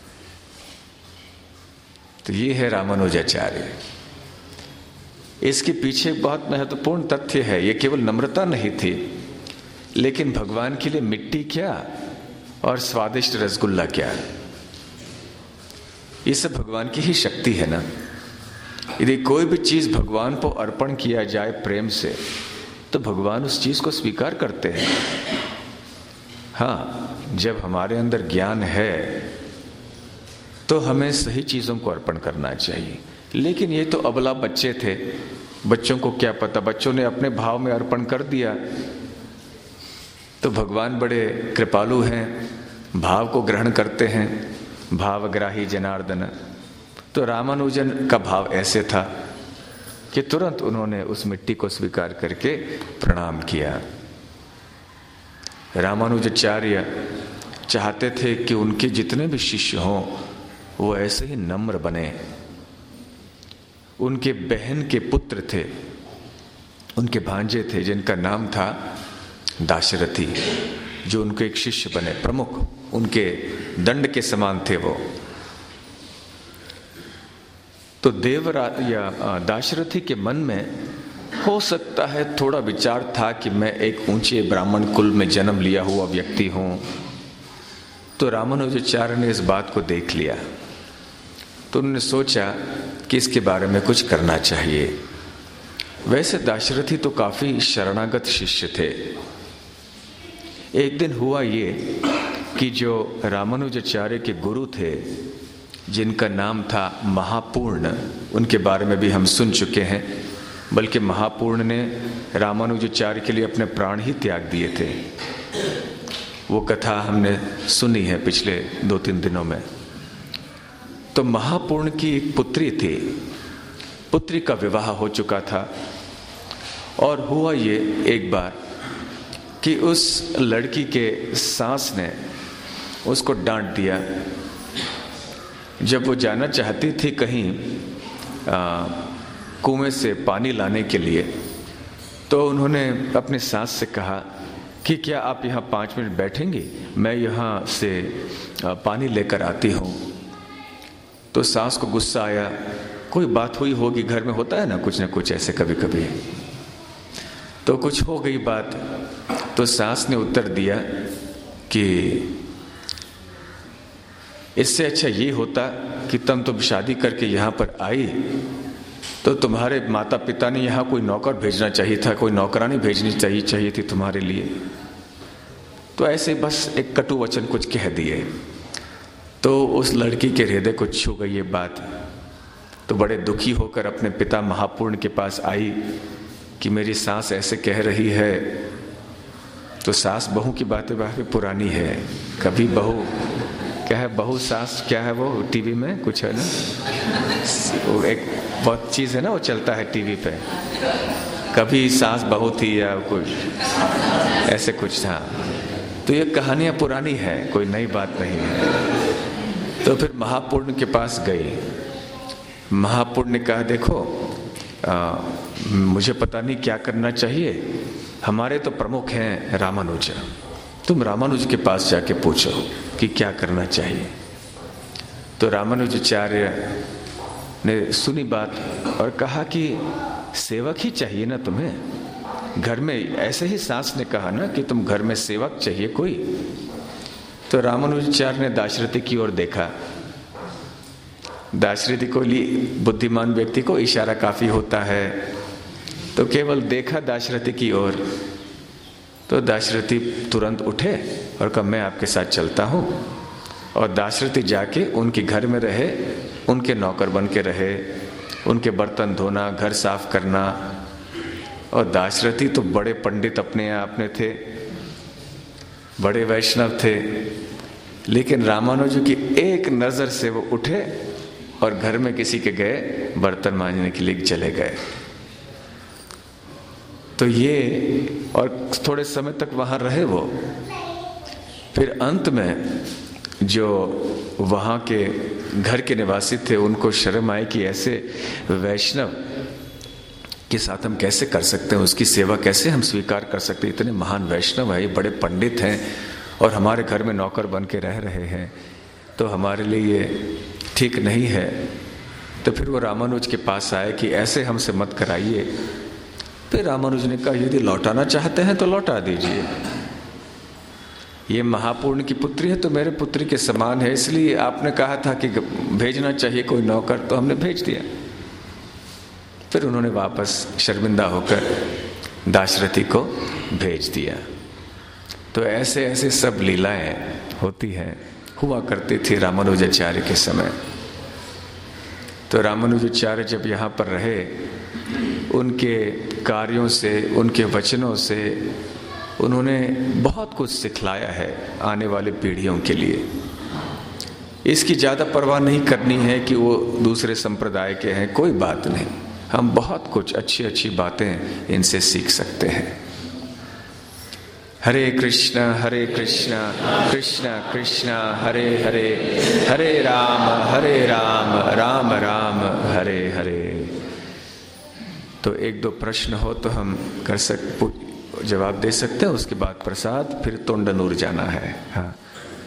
तो ये है रामानुजाचार्य। इसके पीछे एक बहुत महत्वपूर्ण तथ्य है। ये केवल नम्रता नहीं थी, लेकिन भगवान के लिए मिट्टी क्या और स्वादिष्ट रसगुल्ला क्या, ये सब भगवान की ही शक्ति है ना। यदि कोई भी चीज भगवान को अर्पण किया जाए प्रेम से, तो भगवान उस चीज को स्वीकार करते हैं। हाँ, जब हमारे अंदर ज्ञान है तो हमें सही चीजों को अर्पण करना चाहिए। लेकिन ये तो अबला बच्चे थे, बच्चों को क्या पता, बच्चों ने अपने भाव में अर्पण कर दिया। तो भगवान बड़े कृपालु हैं, भाव को ग्रहण करते हैं, भावग्राही जनार्दन। तो रामानुजन का भाव ऐसे था कि तुरंत उन्होंने उस मिट्टी को स्वीकार करके प्रणाम किया। रामानुजाचार्य चाहते थे कि उनके जितने भी शिष्य हों वो ऐसे ही नम्र बने। उनके बहन के पुत्र थे, उनके भांजे थे जिनका नाम था दाशरथी, जो उनके एक शिष्य बने, प्रमुख, उनके दंड के समान थे वो। तो देवराज या दाशरथी के मन में हो सकता है थोड़ा विचार था कि मैं एक ऊंचे ब्राह्मण कुल में जन्म लिया हुआ व्यक्ति हूं। तो रामानुजाचार्य ने इस बात को देख लिया, तो उन्होंने सोचा कि इसके बारे में कुछ करना चाहिए। वैसे दाशरथी तो काफी शरणागत शिष्य थे। एक दिन हुआ ये कि जो रामानुजाचार्य के गुरु थे, जिनका नाम था महापूर्ण, उनके बारे में भी हम सुन चुके हैं, बल्कि महापूर्ण ने रामानुजाचार्य के लिए अपने प्राण ही त्याग दिए थे। वो कथा हमने सुनी है पिछले दो तीन दिनों में। तो महापूर्ण की एक पुत्री थी, पुत्री का विवाह हो चुका था, और हुआ ये एक बार कि उस लड़की के सास ने उसको डांट दिया। जब वो जाना चाहती थी कहीं कुएं से पानी लाने के लिए, तो उन्होंने अपने सास से कहा कि क्या आप यहाँ पाँच मिनट बैठेंगी, मैं यहाँ से पानी लेकर आती हूँ। तो सास को गुस्सा आया, कोई बात हुई होगी घर में, होता है ना कुछ ना कुछ ऐसे कभी कभी। तो कुछ हो गई बात, तो सास ने उत्तर दिया कि इससे अच्छा ये होता कि तुम तो शादी करके यहाँ पर आई तो तुम्हारे माता पिता ने यहाँ कोई नौकर भेजना चाहिए था, कोई नौकरानी भेजनी चाहिए चाहिए थी तुम्हारे लिए। तो ऐसे बस एक कटु वचन कुछ कह दिए। तो उस लड़की के हृदय को छू गई ये बात। तो बड़े दुखी होकर अपने पिता महापूर्ण के पास आई कि मेरी सास ऐसे कह रही है। तो सास बहू की बातें बातें पुरानी है, कभी बहू क्या है, बहू सास क्या है, वो टीवी में कुछ है ना, वो एक बहुत चीज है ना, वो चलता है टीवी पे, कभी सास बहू थी या कुछ ऐसे कुछ था। तो ये कहानियां पुरानी है, कोई नई बात नहीं है। तो फिर महापूर्ण के पास गई। महापूर्ण ने कहा देखो आ, मुझे पता नहीं क्या करना चाहिए, हमारे तो प्रमुख हैं रामानुज, तुम रामानुज के पास जाके पूछो कि क्या करना चाहिए। तो रामानुजाचार्य ने सुनी बात और कहा कि सेवक ही चाहिए ना तुम्हें घर में, ऐसे ही सास ने कहा ना कि तुम घर में सेवक चाहिए कोई। तो रामानुजाचार्य ने दाशरथी की ओर देखा। दाशरथी को लिए बुद्धिमान व्यक्ति को इशारा काफी होता है, तो केवल देखा दाशरथी की ओर। तो दाशरथी तुरंत उठे और कहा मैं आपके साथ चलता हूँ। और दाशरथी जाके उनके घर में रहे, उनके नौकर बन के रहे, उनके बर्तन धोना, घर साफ करना और दाशरथी तो बड़े पंडित अपने आप में थे, बड़े वैष्णव थे, लेकिन रामानुज की एक नजर से वो उठे और घर में किसी के गए बर्तन मांजने के लिए चले गए। तो ये और थोड़े समय तक वहां रहे वो। फिर अंत में जो वहां के घर के निवासी थे उनको शर्म आई कि ऐसे वैष्णव के साथ हम कैसे कर सकते हैं, उसकी सेवा कैसे हम स्वीकार कर सकते हैं। इतने महान वैष्णव है, बड़े पंडित हैं और हमारे घर में नौकर बन के रह रहे हैं, तो हमारे लिए ये ठीक नहीं है। तो फिर वो रामानुज के पास आए कि ऐसे हमसे मत कराइए। फिर रामानुज ने कहा यदि लौटाना चाहते हैं तो लौटा दीजिए, ये महापूर्ण की पुत्री है तो मेरे पुत्री के समान है, इसलिए आपने कहा था कि भेजना चाहिए कोई नौकर, तो हमने भेज दिया। फिर उन्होंने वापस शर्मिंदा होकर दाशरथी को भेज दिया। तो ऐसे ऐसे सब लीलाएं होती हैं, हुआ करती थी रामानुजाचार्य के समय। तो रामानुजाचार्य जब यहाँ पर रहे, उनके कार्यों से, उनके वचनों से उन्होंने बहुत कुछ सिखलाया है आने वाले पीढ़ियों के लिए। इसकी ज़्यादा परवाह नहीं करनी है कि वो दूसरे संप्रदाय के हैं, कोई बात नहीं, हम बहुत कुछ अच्छी अच्छी बातें इनसे सीख सकते हैं। हरे कृष्णा हरे कृष्णा कृष्णा कृष्णा हरे हरे, हरे राम हरे राम राम राम हरे हरे। तो एक दो प्रश्न हो तो हम कर सक जवाब दे सकते हैं, उसके बाद प्रसाद, फिर तोंडनूर जाना है। हाँ,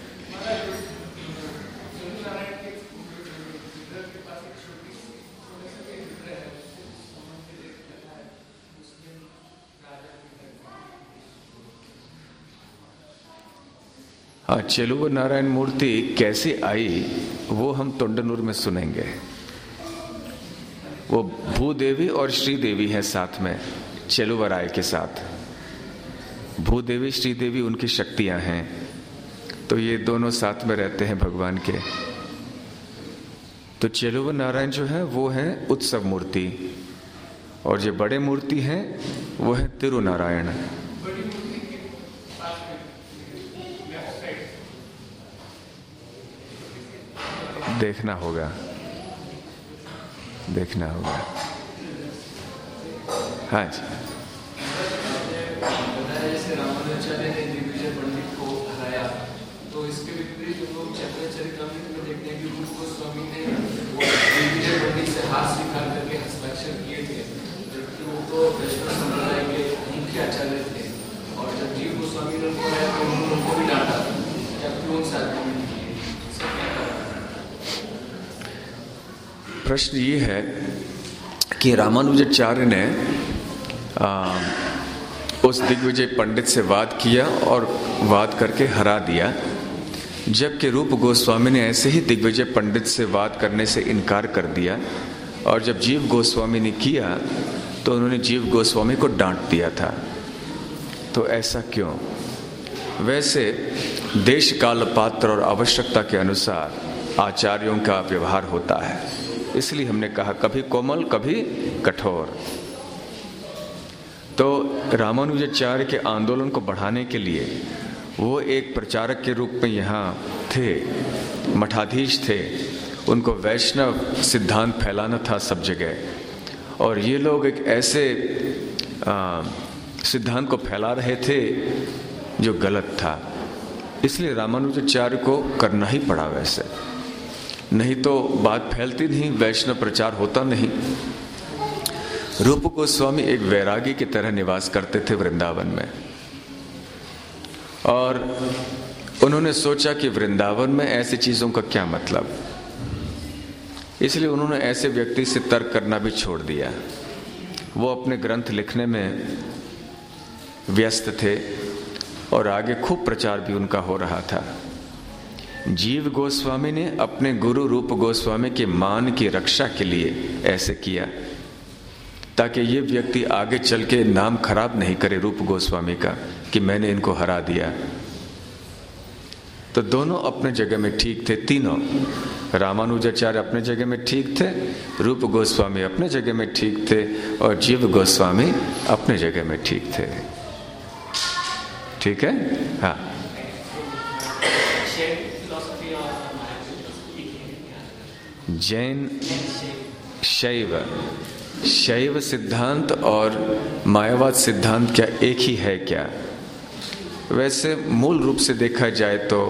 हाँ, चेलुवर नारायण मूर्ति कैसे आई वो हम तोंडनूर में सुनेंगे। वो भूदेवी और श्रीदेवी है साथ में, चेलुवराय के साथ। भूदेवी श्रीदेवी उनकी शक्तियां हैं, तो ये दोनों साथ में रहते हैं भगवान के। तो चेलुवर नारायण जो है वो है उत्सव मूर्ति, और जो बड़े मूर्ति हैं वो है तिरुनारायण। देखना होगा, देखना होगा। हाँ जी, जैसे रामानुजाचार्य ने दिग्विजय पंडित को हराया, तो इसके विपरीत जो चरित्रामृत में देखते हैं कि रूप गोस्वामी ने दिग्विजय पंडित से हार स्वीकार करके हस्ताक्षर किए थे, जबकि वो तो वैष्णव संप्रदाय के मुख्य आचार्य थे। और जब जीव गोस्वामी ने उनको हराया तो उन्होंने उनको भी डांटा, जबकि उन साथ में प्रश्न ये है कि रामानुजाचार्य ने आ, उस दिग्विजय पंडित से वाद किया और वाद करके हरा दिया, जबकि रूप गोस्वामी ने ऐसे ही दिग्विजय पंडित से वाद करने से इनकार कर दिया। और जब जीव गोस्वामी ने किया तो उन्होंने जीव गोस्वामी को डांट दिया था। तो ऐसा क्यों? वैसे देश काल पात्र और आवश्यकता के अनुसार आचार्यों का व्यवहार होता है, इसलिए हमने कहा कभी कोमल कभी कठोर। तो रामानुजाचार्य के आंदोलन को बढ़ाने के लिए वो एक प्रचारक के रूप में यहाँ थे, मठाधीश थे, उनको वैष्णव सिद्धांत फैलाना था सब जगह, और ये लोग एक ऐसे आ, सिद्धांत को फैला रहे थे जो गलत था। इसलिए रामानुजाचार्य को करना ही पड़ा, वैसे नहीं तो बात फैलती नहीं, वैष्णव प्रचार होता नहीं। रूप गोस्वामी एक वैरागी की तरह निवास करते थे वृंदावन में, और उन्होंने सोचा कि वृंदावन में ऐसी चीजों का क्या मतलब, इसलिए उन्होंने ऐसे व्यक्ति से तर्क करना भी छोड़ दिया। वो अपने ग्रंथ लिखने में व्यस्त थे और आगे खूब प्रचार भी उनका हो रहा था। जीव गोस्वामी ने अपने गुरु रूप गोस्वामी के मान की रक्षा के लिए ऐसे किया, ताकि ये व्यक्ति आगे चल के नाम खराब नहीं करे रूप गोस्वामी का कि मैंने इनको हरा दिया। तो दोनों अपने जगह में ठीक थे, तीनों। रामानुजाचार्य अपने जगह में ठीक थे, रूप गोस्वामी अपने जगह में ठीक थे, और जीव गोस्वामी अपने जगह में ठीक थे। ठीक है? हाँ। जैन शैव शैव सिद्धांत और मायावाद सिद्धांत क्या एक ही है क्या? वैसे मूल रूप से देखा जाए तो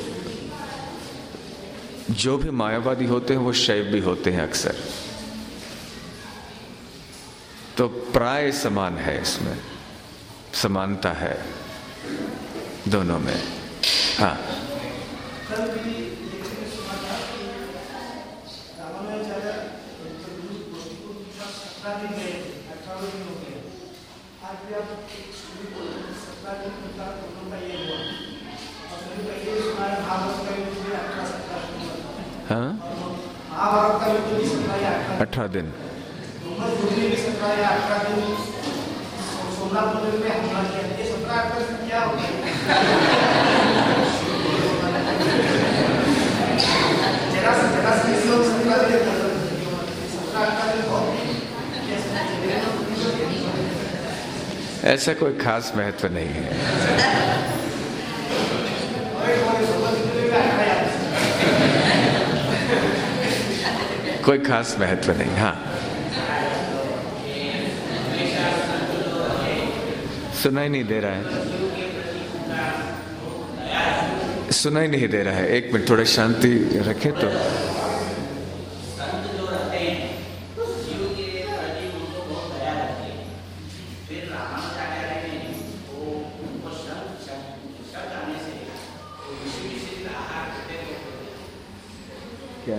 जो भी मायावादी होते हैं वो शैव भी होते हैं अक्सर, तो प्राय समान है, इसमें समानता है दोनों में। हाँ। हाँ, अठारह दिन। ऐसा कोई खास महत्व नहीं है। कोई खास महत्व नहीं। हाँ, सुनाई नहीं दे रहा है, सुनाई नहीं दे रहा है। एक मिनट, थोड़ा शांति रखें तो। क्या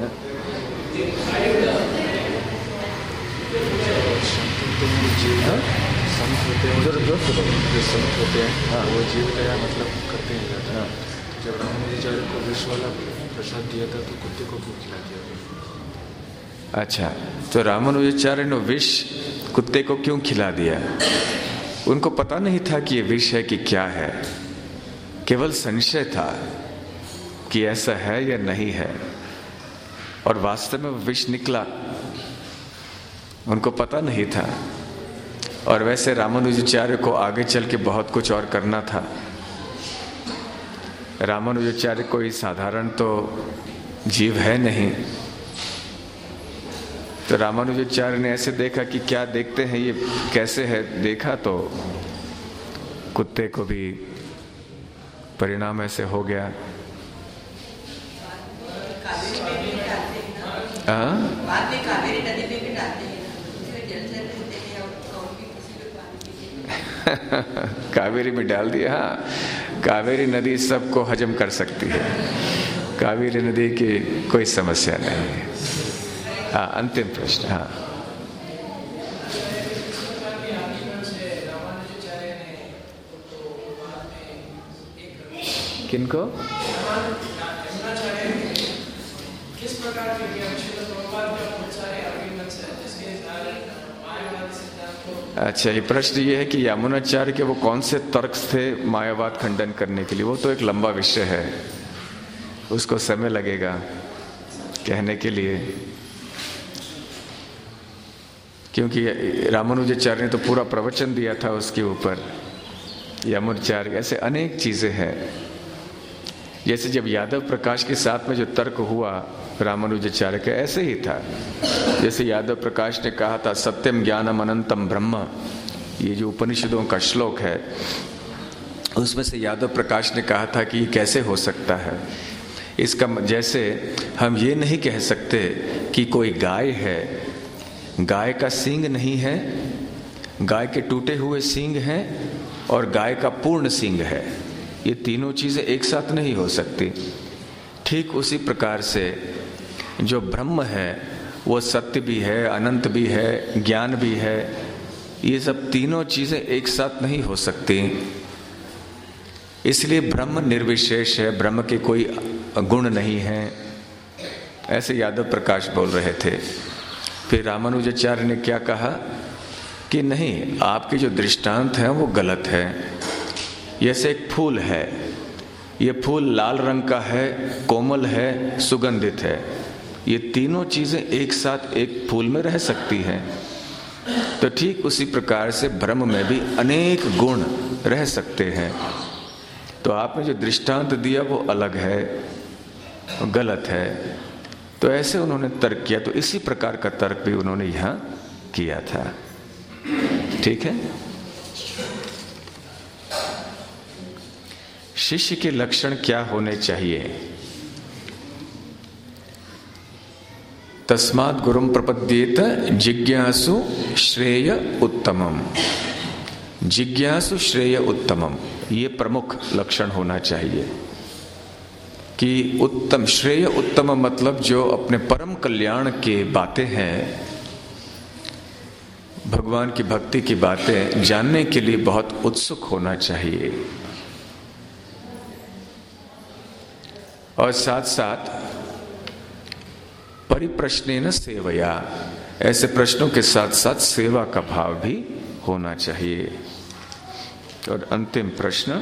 संत होते हैं, जो संत होते हैं, हाँ, वो जीव दया मतलब करते हैं। हाँ। जब रामानुजाचार्य को विष वाला प्रसाद दिया था तो कुत्ते को क्यों खिला दिया? अच्छा, तो रामानुजाचार्य ने विष कुत्ते को क्यों खिला दिया? उनको पता नहीं था कि ये विष है कि क्या है, केवल संशय था कि ऐसा है या नहीं है, और वास्तव में विष निकला, उनको पता नहीं था। और वैसे रामानुजाचार्य को आगे चल के बहुत कुछ और करना था। रामानुजाचार्य कोई साधारण तो जीव है नहीं, तो रामानुजाचार्य ने ऐसे देखा कि क्या देखते हैं ये कैसे है, देखा तो कुत्ते को भी परिणाम ऐसे हो गया। कावेरी में डाल दिया। हाँ, कावेरी नदी सबको हजम कर सकती है, कावेरी नदी की कोई समस्या नहीं है। हाँ, अंतिम प्रश्न। हाँ, किनको? किस प्रकार के अच्छा, ये प्रश्न ये है कि यमुनाचार्य के वो कौन से तर्क थे मायावाद खंडन करने के लिए? वो तो एक लंबा विषय है, उसको समय लगेगा कहने के लिए, क्योंकि रामानुजाचार्य ने तो पूरा प्रवचन दिया था उसके ऊपर। यमुनाचार्य ऐसे अनेक चीजें हैं। जैसे जब यादव प्रकाश के साथ में जो तर्क हुआ रामानुजाचार्य का, ऐसे ही था। जैसे यादव प्रकाश ने कहा था सत्यम ज्ञानम अनंतम ब्रह्म, ये जो उपनिषदों का श्लोक है उसमें से यादव प्रकाश ने कहा था कि ये कैसे हो सकता है। इसका जैसे हम ये नहीं कह सकते कि कोई गाय है, गाय का सींग नहीं है, गाय के टूटे हुए सींग हैं और गाय का पूर्ण सींग है, ये तीनों चीजें एक साथ नहीं हो सकती। ठीक उसी प्रकार से जो ब्रह्म है वो सत्य भी है, अनंत भी है, ज्ञान भी है, ये सब तीनों चीजें एक साथ नहीं हो सकती। इसलिए ब्रह्म निर्विशेष है, ब्रह्म के कोई गुण नहीं है, ऐसे यादव प्रकाश बोल रहे थे। फिर रामानुजाचार्य ने क्या कहा कि नहीं, आपके जो दृष्टांत हैं वो गलत है। जैसे एक फूल है, ये फूल लाल रंग का है, कोमल है, सुगंधित है। ये तीनों चीजें एक साथ एक फूल में रह सकती हैं। तो ठीक उसी प्रकार से ब्रह्म में भी अनेक गुण रह सकते हैं। तो आपने जो दृष्टांत दिया वो अलग है, गलत है। तो ऐसे उन्होंने तर्क किया। तो इसी प्रकार का तर्क भी उन्होंने यहां किया था। ठीक है। शिष्य के लक्षण क्या होने चाहिए? तस्मात् गुरुं प्रपद्येत जिज्ञासु श्रेय उत्तमम। जिज्ञासु श्रेय उत्तमम, ये प्रमुख लक्षण होना चाहिए कि उत्तम श्रेय उत्तम मतलब जो अपने परम कल्याण के बातें हैं, भगवान की भक्ति की बातें जानने के लिए बहुत उत्सुक होना चाहिए। और साथ साथ परिप्रश्नेन सेवया, ऐसे प्रश्नों के साथ साथ सेवा का भाव भी होना चाहिए। और अंतिम प्रश्न,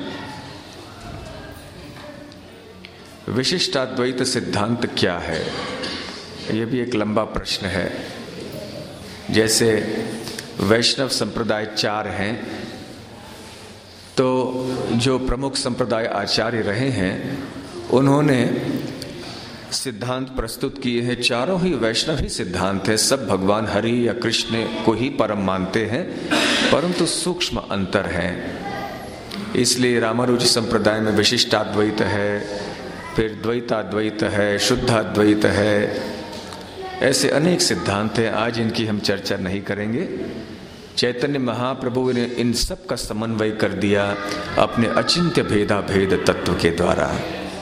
विशिष्टाद्वैत सिद्धांत क्या है? यह भी एक लंबा प्रश्न है। जैसे वैष्णव संप्रदाय चार हैं, तो जो प्रमुख संप्रदाय आचार्य रहे हैं उन्होंने सिद्धांत प्रस्तुत किए हैं। चारों ही वैष्णव ही सिद्धांत है। सब भगवान हरि या कृष्ण को ही परम मानते हैं, परंतु सूक्ष्म अंतर हैं। इसलिए रामानुज संप्रदाय में विशिष्टाद्वैत है, फिर द्वैताद्वैत है, शुद्धाद्वैत है, ऐसे अनेक सिद्धांत हैं। आज इनकी हम चर्चा नहीं करेंगे। चैतन्य महाप्रभु ने इन सब का समन्वय कर दिया अपने अचिंत्य भेदा भेद तत्व के द्वारा।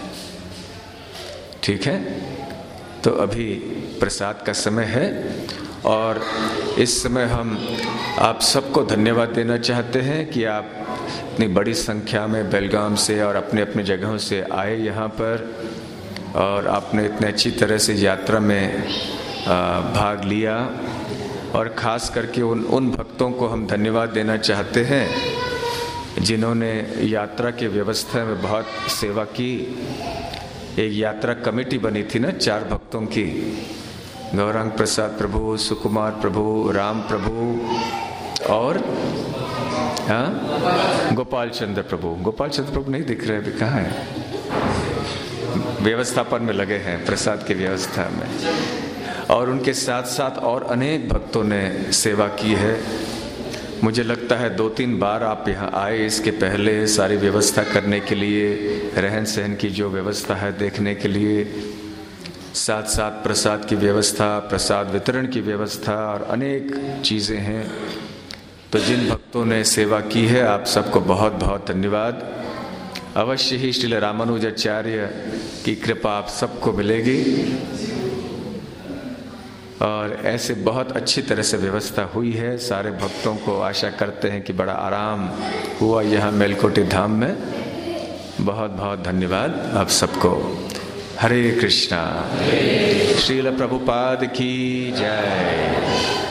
ठीक है। तो अभी प्रसाद का समय है और इस समय हम आप सबको धन्यवाद देना चाहते हैं कि आप इतनी बड़ी संख्या में बेलगाम से और अपने अपने जगहों से आए यहाँ पर, और आपने इतने अच्छी तरह से यात्रा में भाग लिया। और ख़ास करके उन उन भक्तों को हम धन्यवाद देना चाहते हैं जिन्होंने यात्रा की व्यवस्था में बहुत सेवा की। एक यात्रा कमेटी बनी थी ना चार भक्तों की, गौरांग प्रसाद प्रभु, सुकुमार प्रभु, राम प्रभु और हाँ गोपाल चंद्र प्रभु। गोपाल चंद्र प्रभु नहीं दिख रहे अभी, कहाँ है? व्यवस्थापन में लगे हैं, प्रसाद की व्यवस्था में। और उनके साथ साथ और अनेक भक्तों ने सेवा की है। मुझे लगता है दो तीन बार आप यहाँ आए इसके पहले सारी व्यवस्था करने के लिए, रहन सहन की जो व्यवस्था है देखने के लिए, साथ साथ प्रसाद की व्यवस्था, प्रसाद वितरण की व्यवस्था और अनेक चीज़ें हैं। तो जिन भक्तों ने सेवा की है आप सबको बहुत बहुत धन्यवाद। अवश्य ही श्रील रामानुजाचार्य की कृपा आप सबको मिलेगी और ऐसे बहुत अच्छी तरह से व्यवस्था हुई है। सारे भक्तों को आशा करते हैं कि बड़ा आराम हुआ यहाँ मेलकोटी धाम में। बहुत बहुत धन्यवाद आप सबको। हरे कृष्णा। श्रील प्रभुपाद की जय।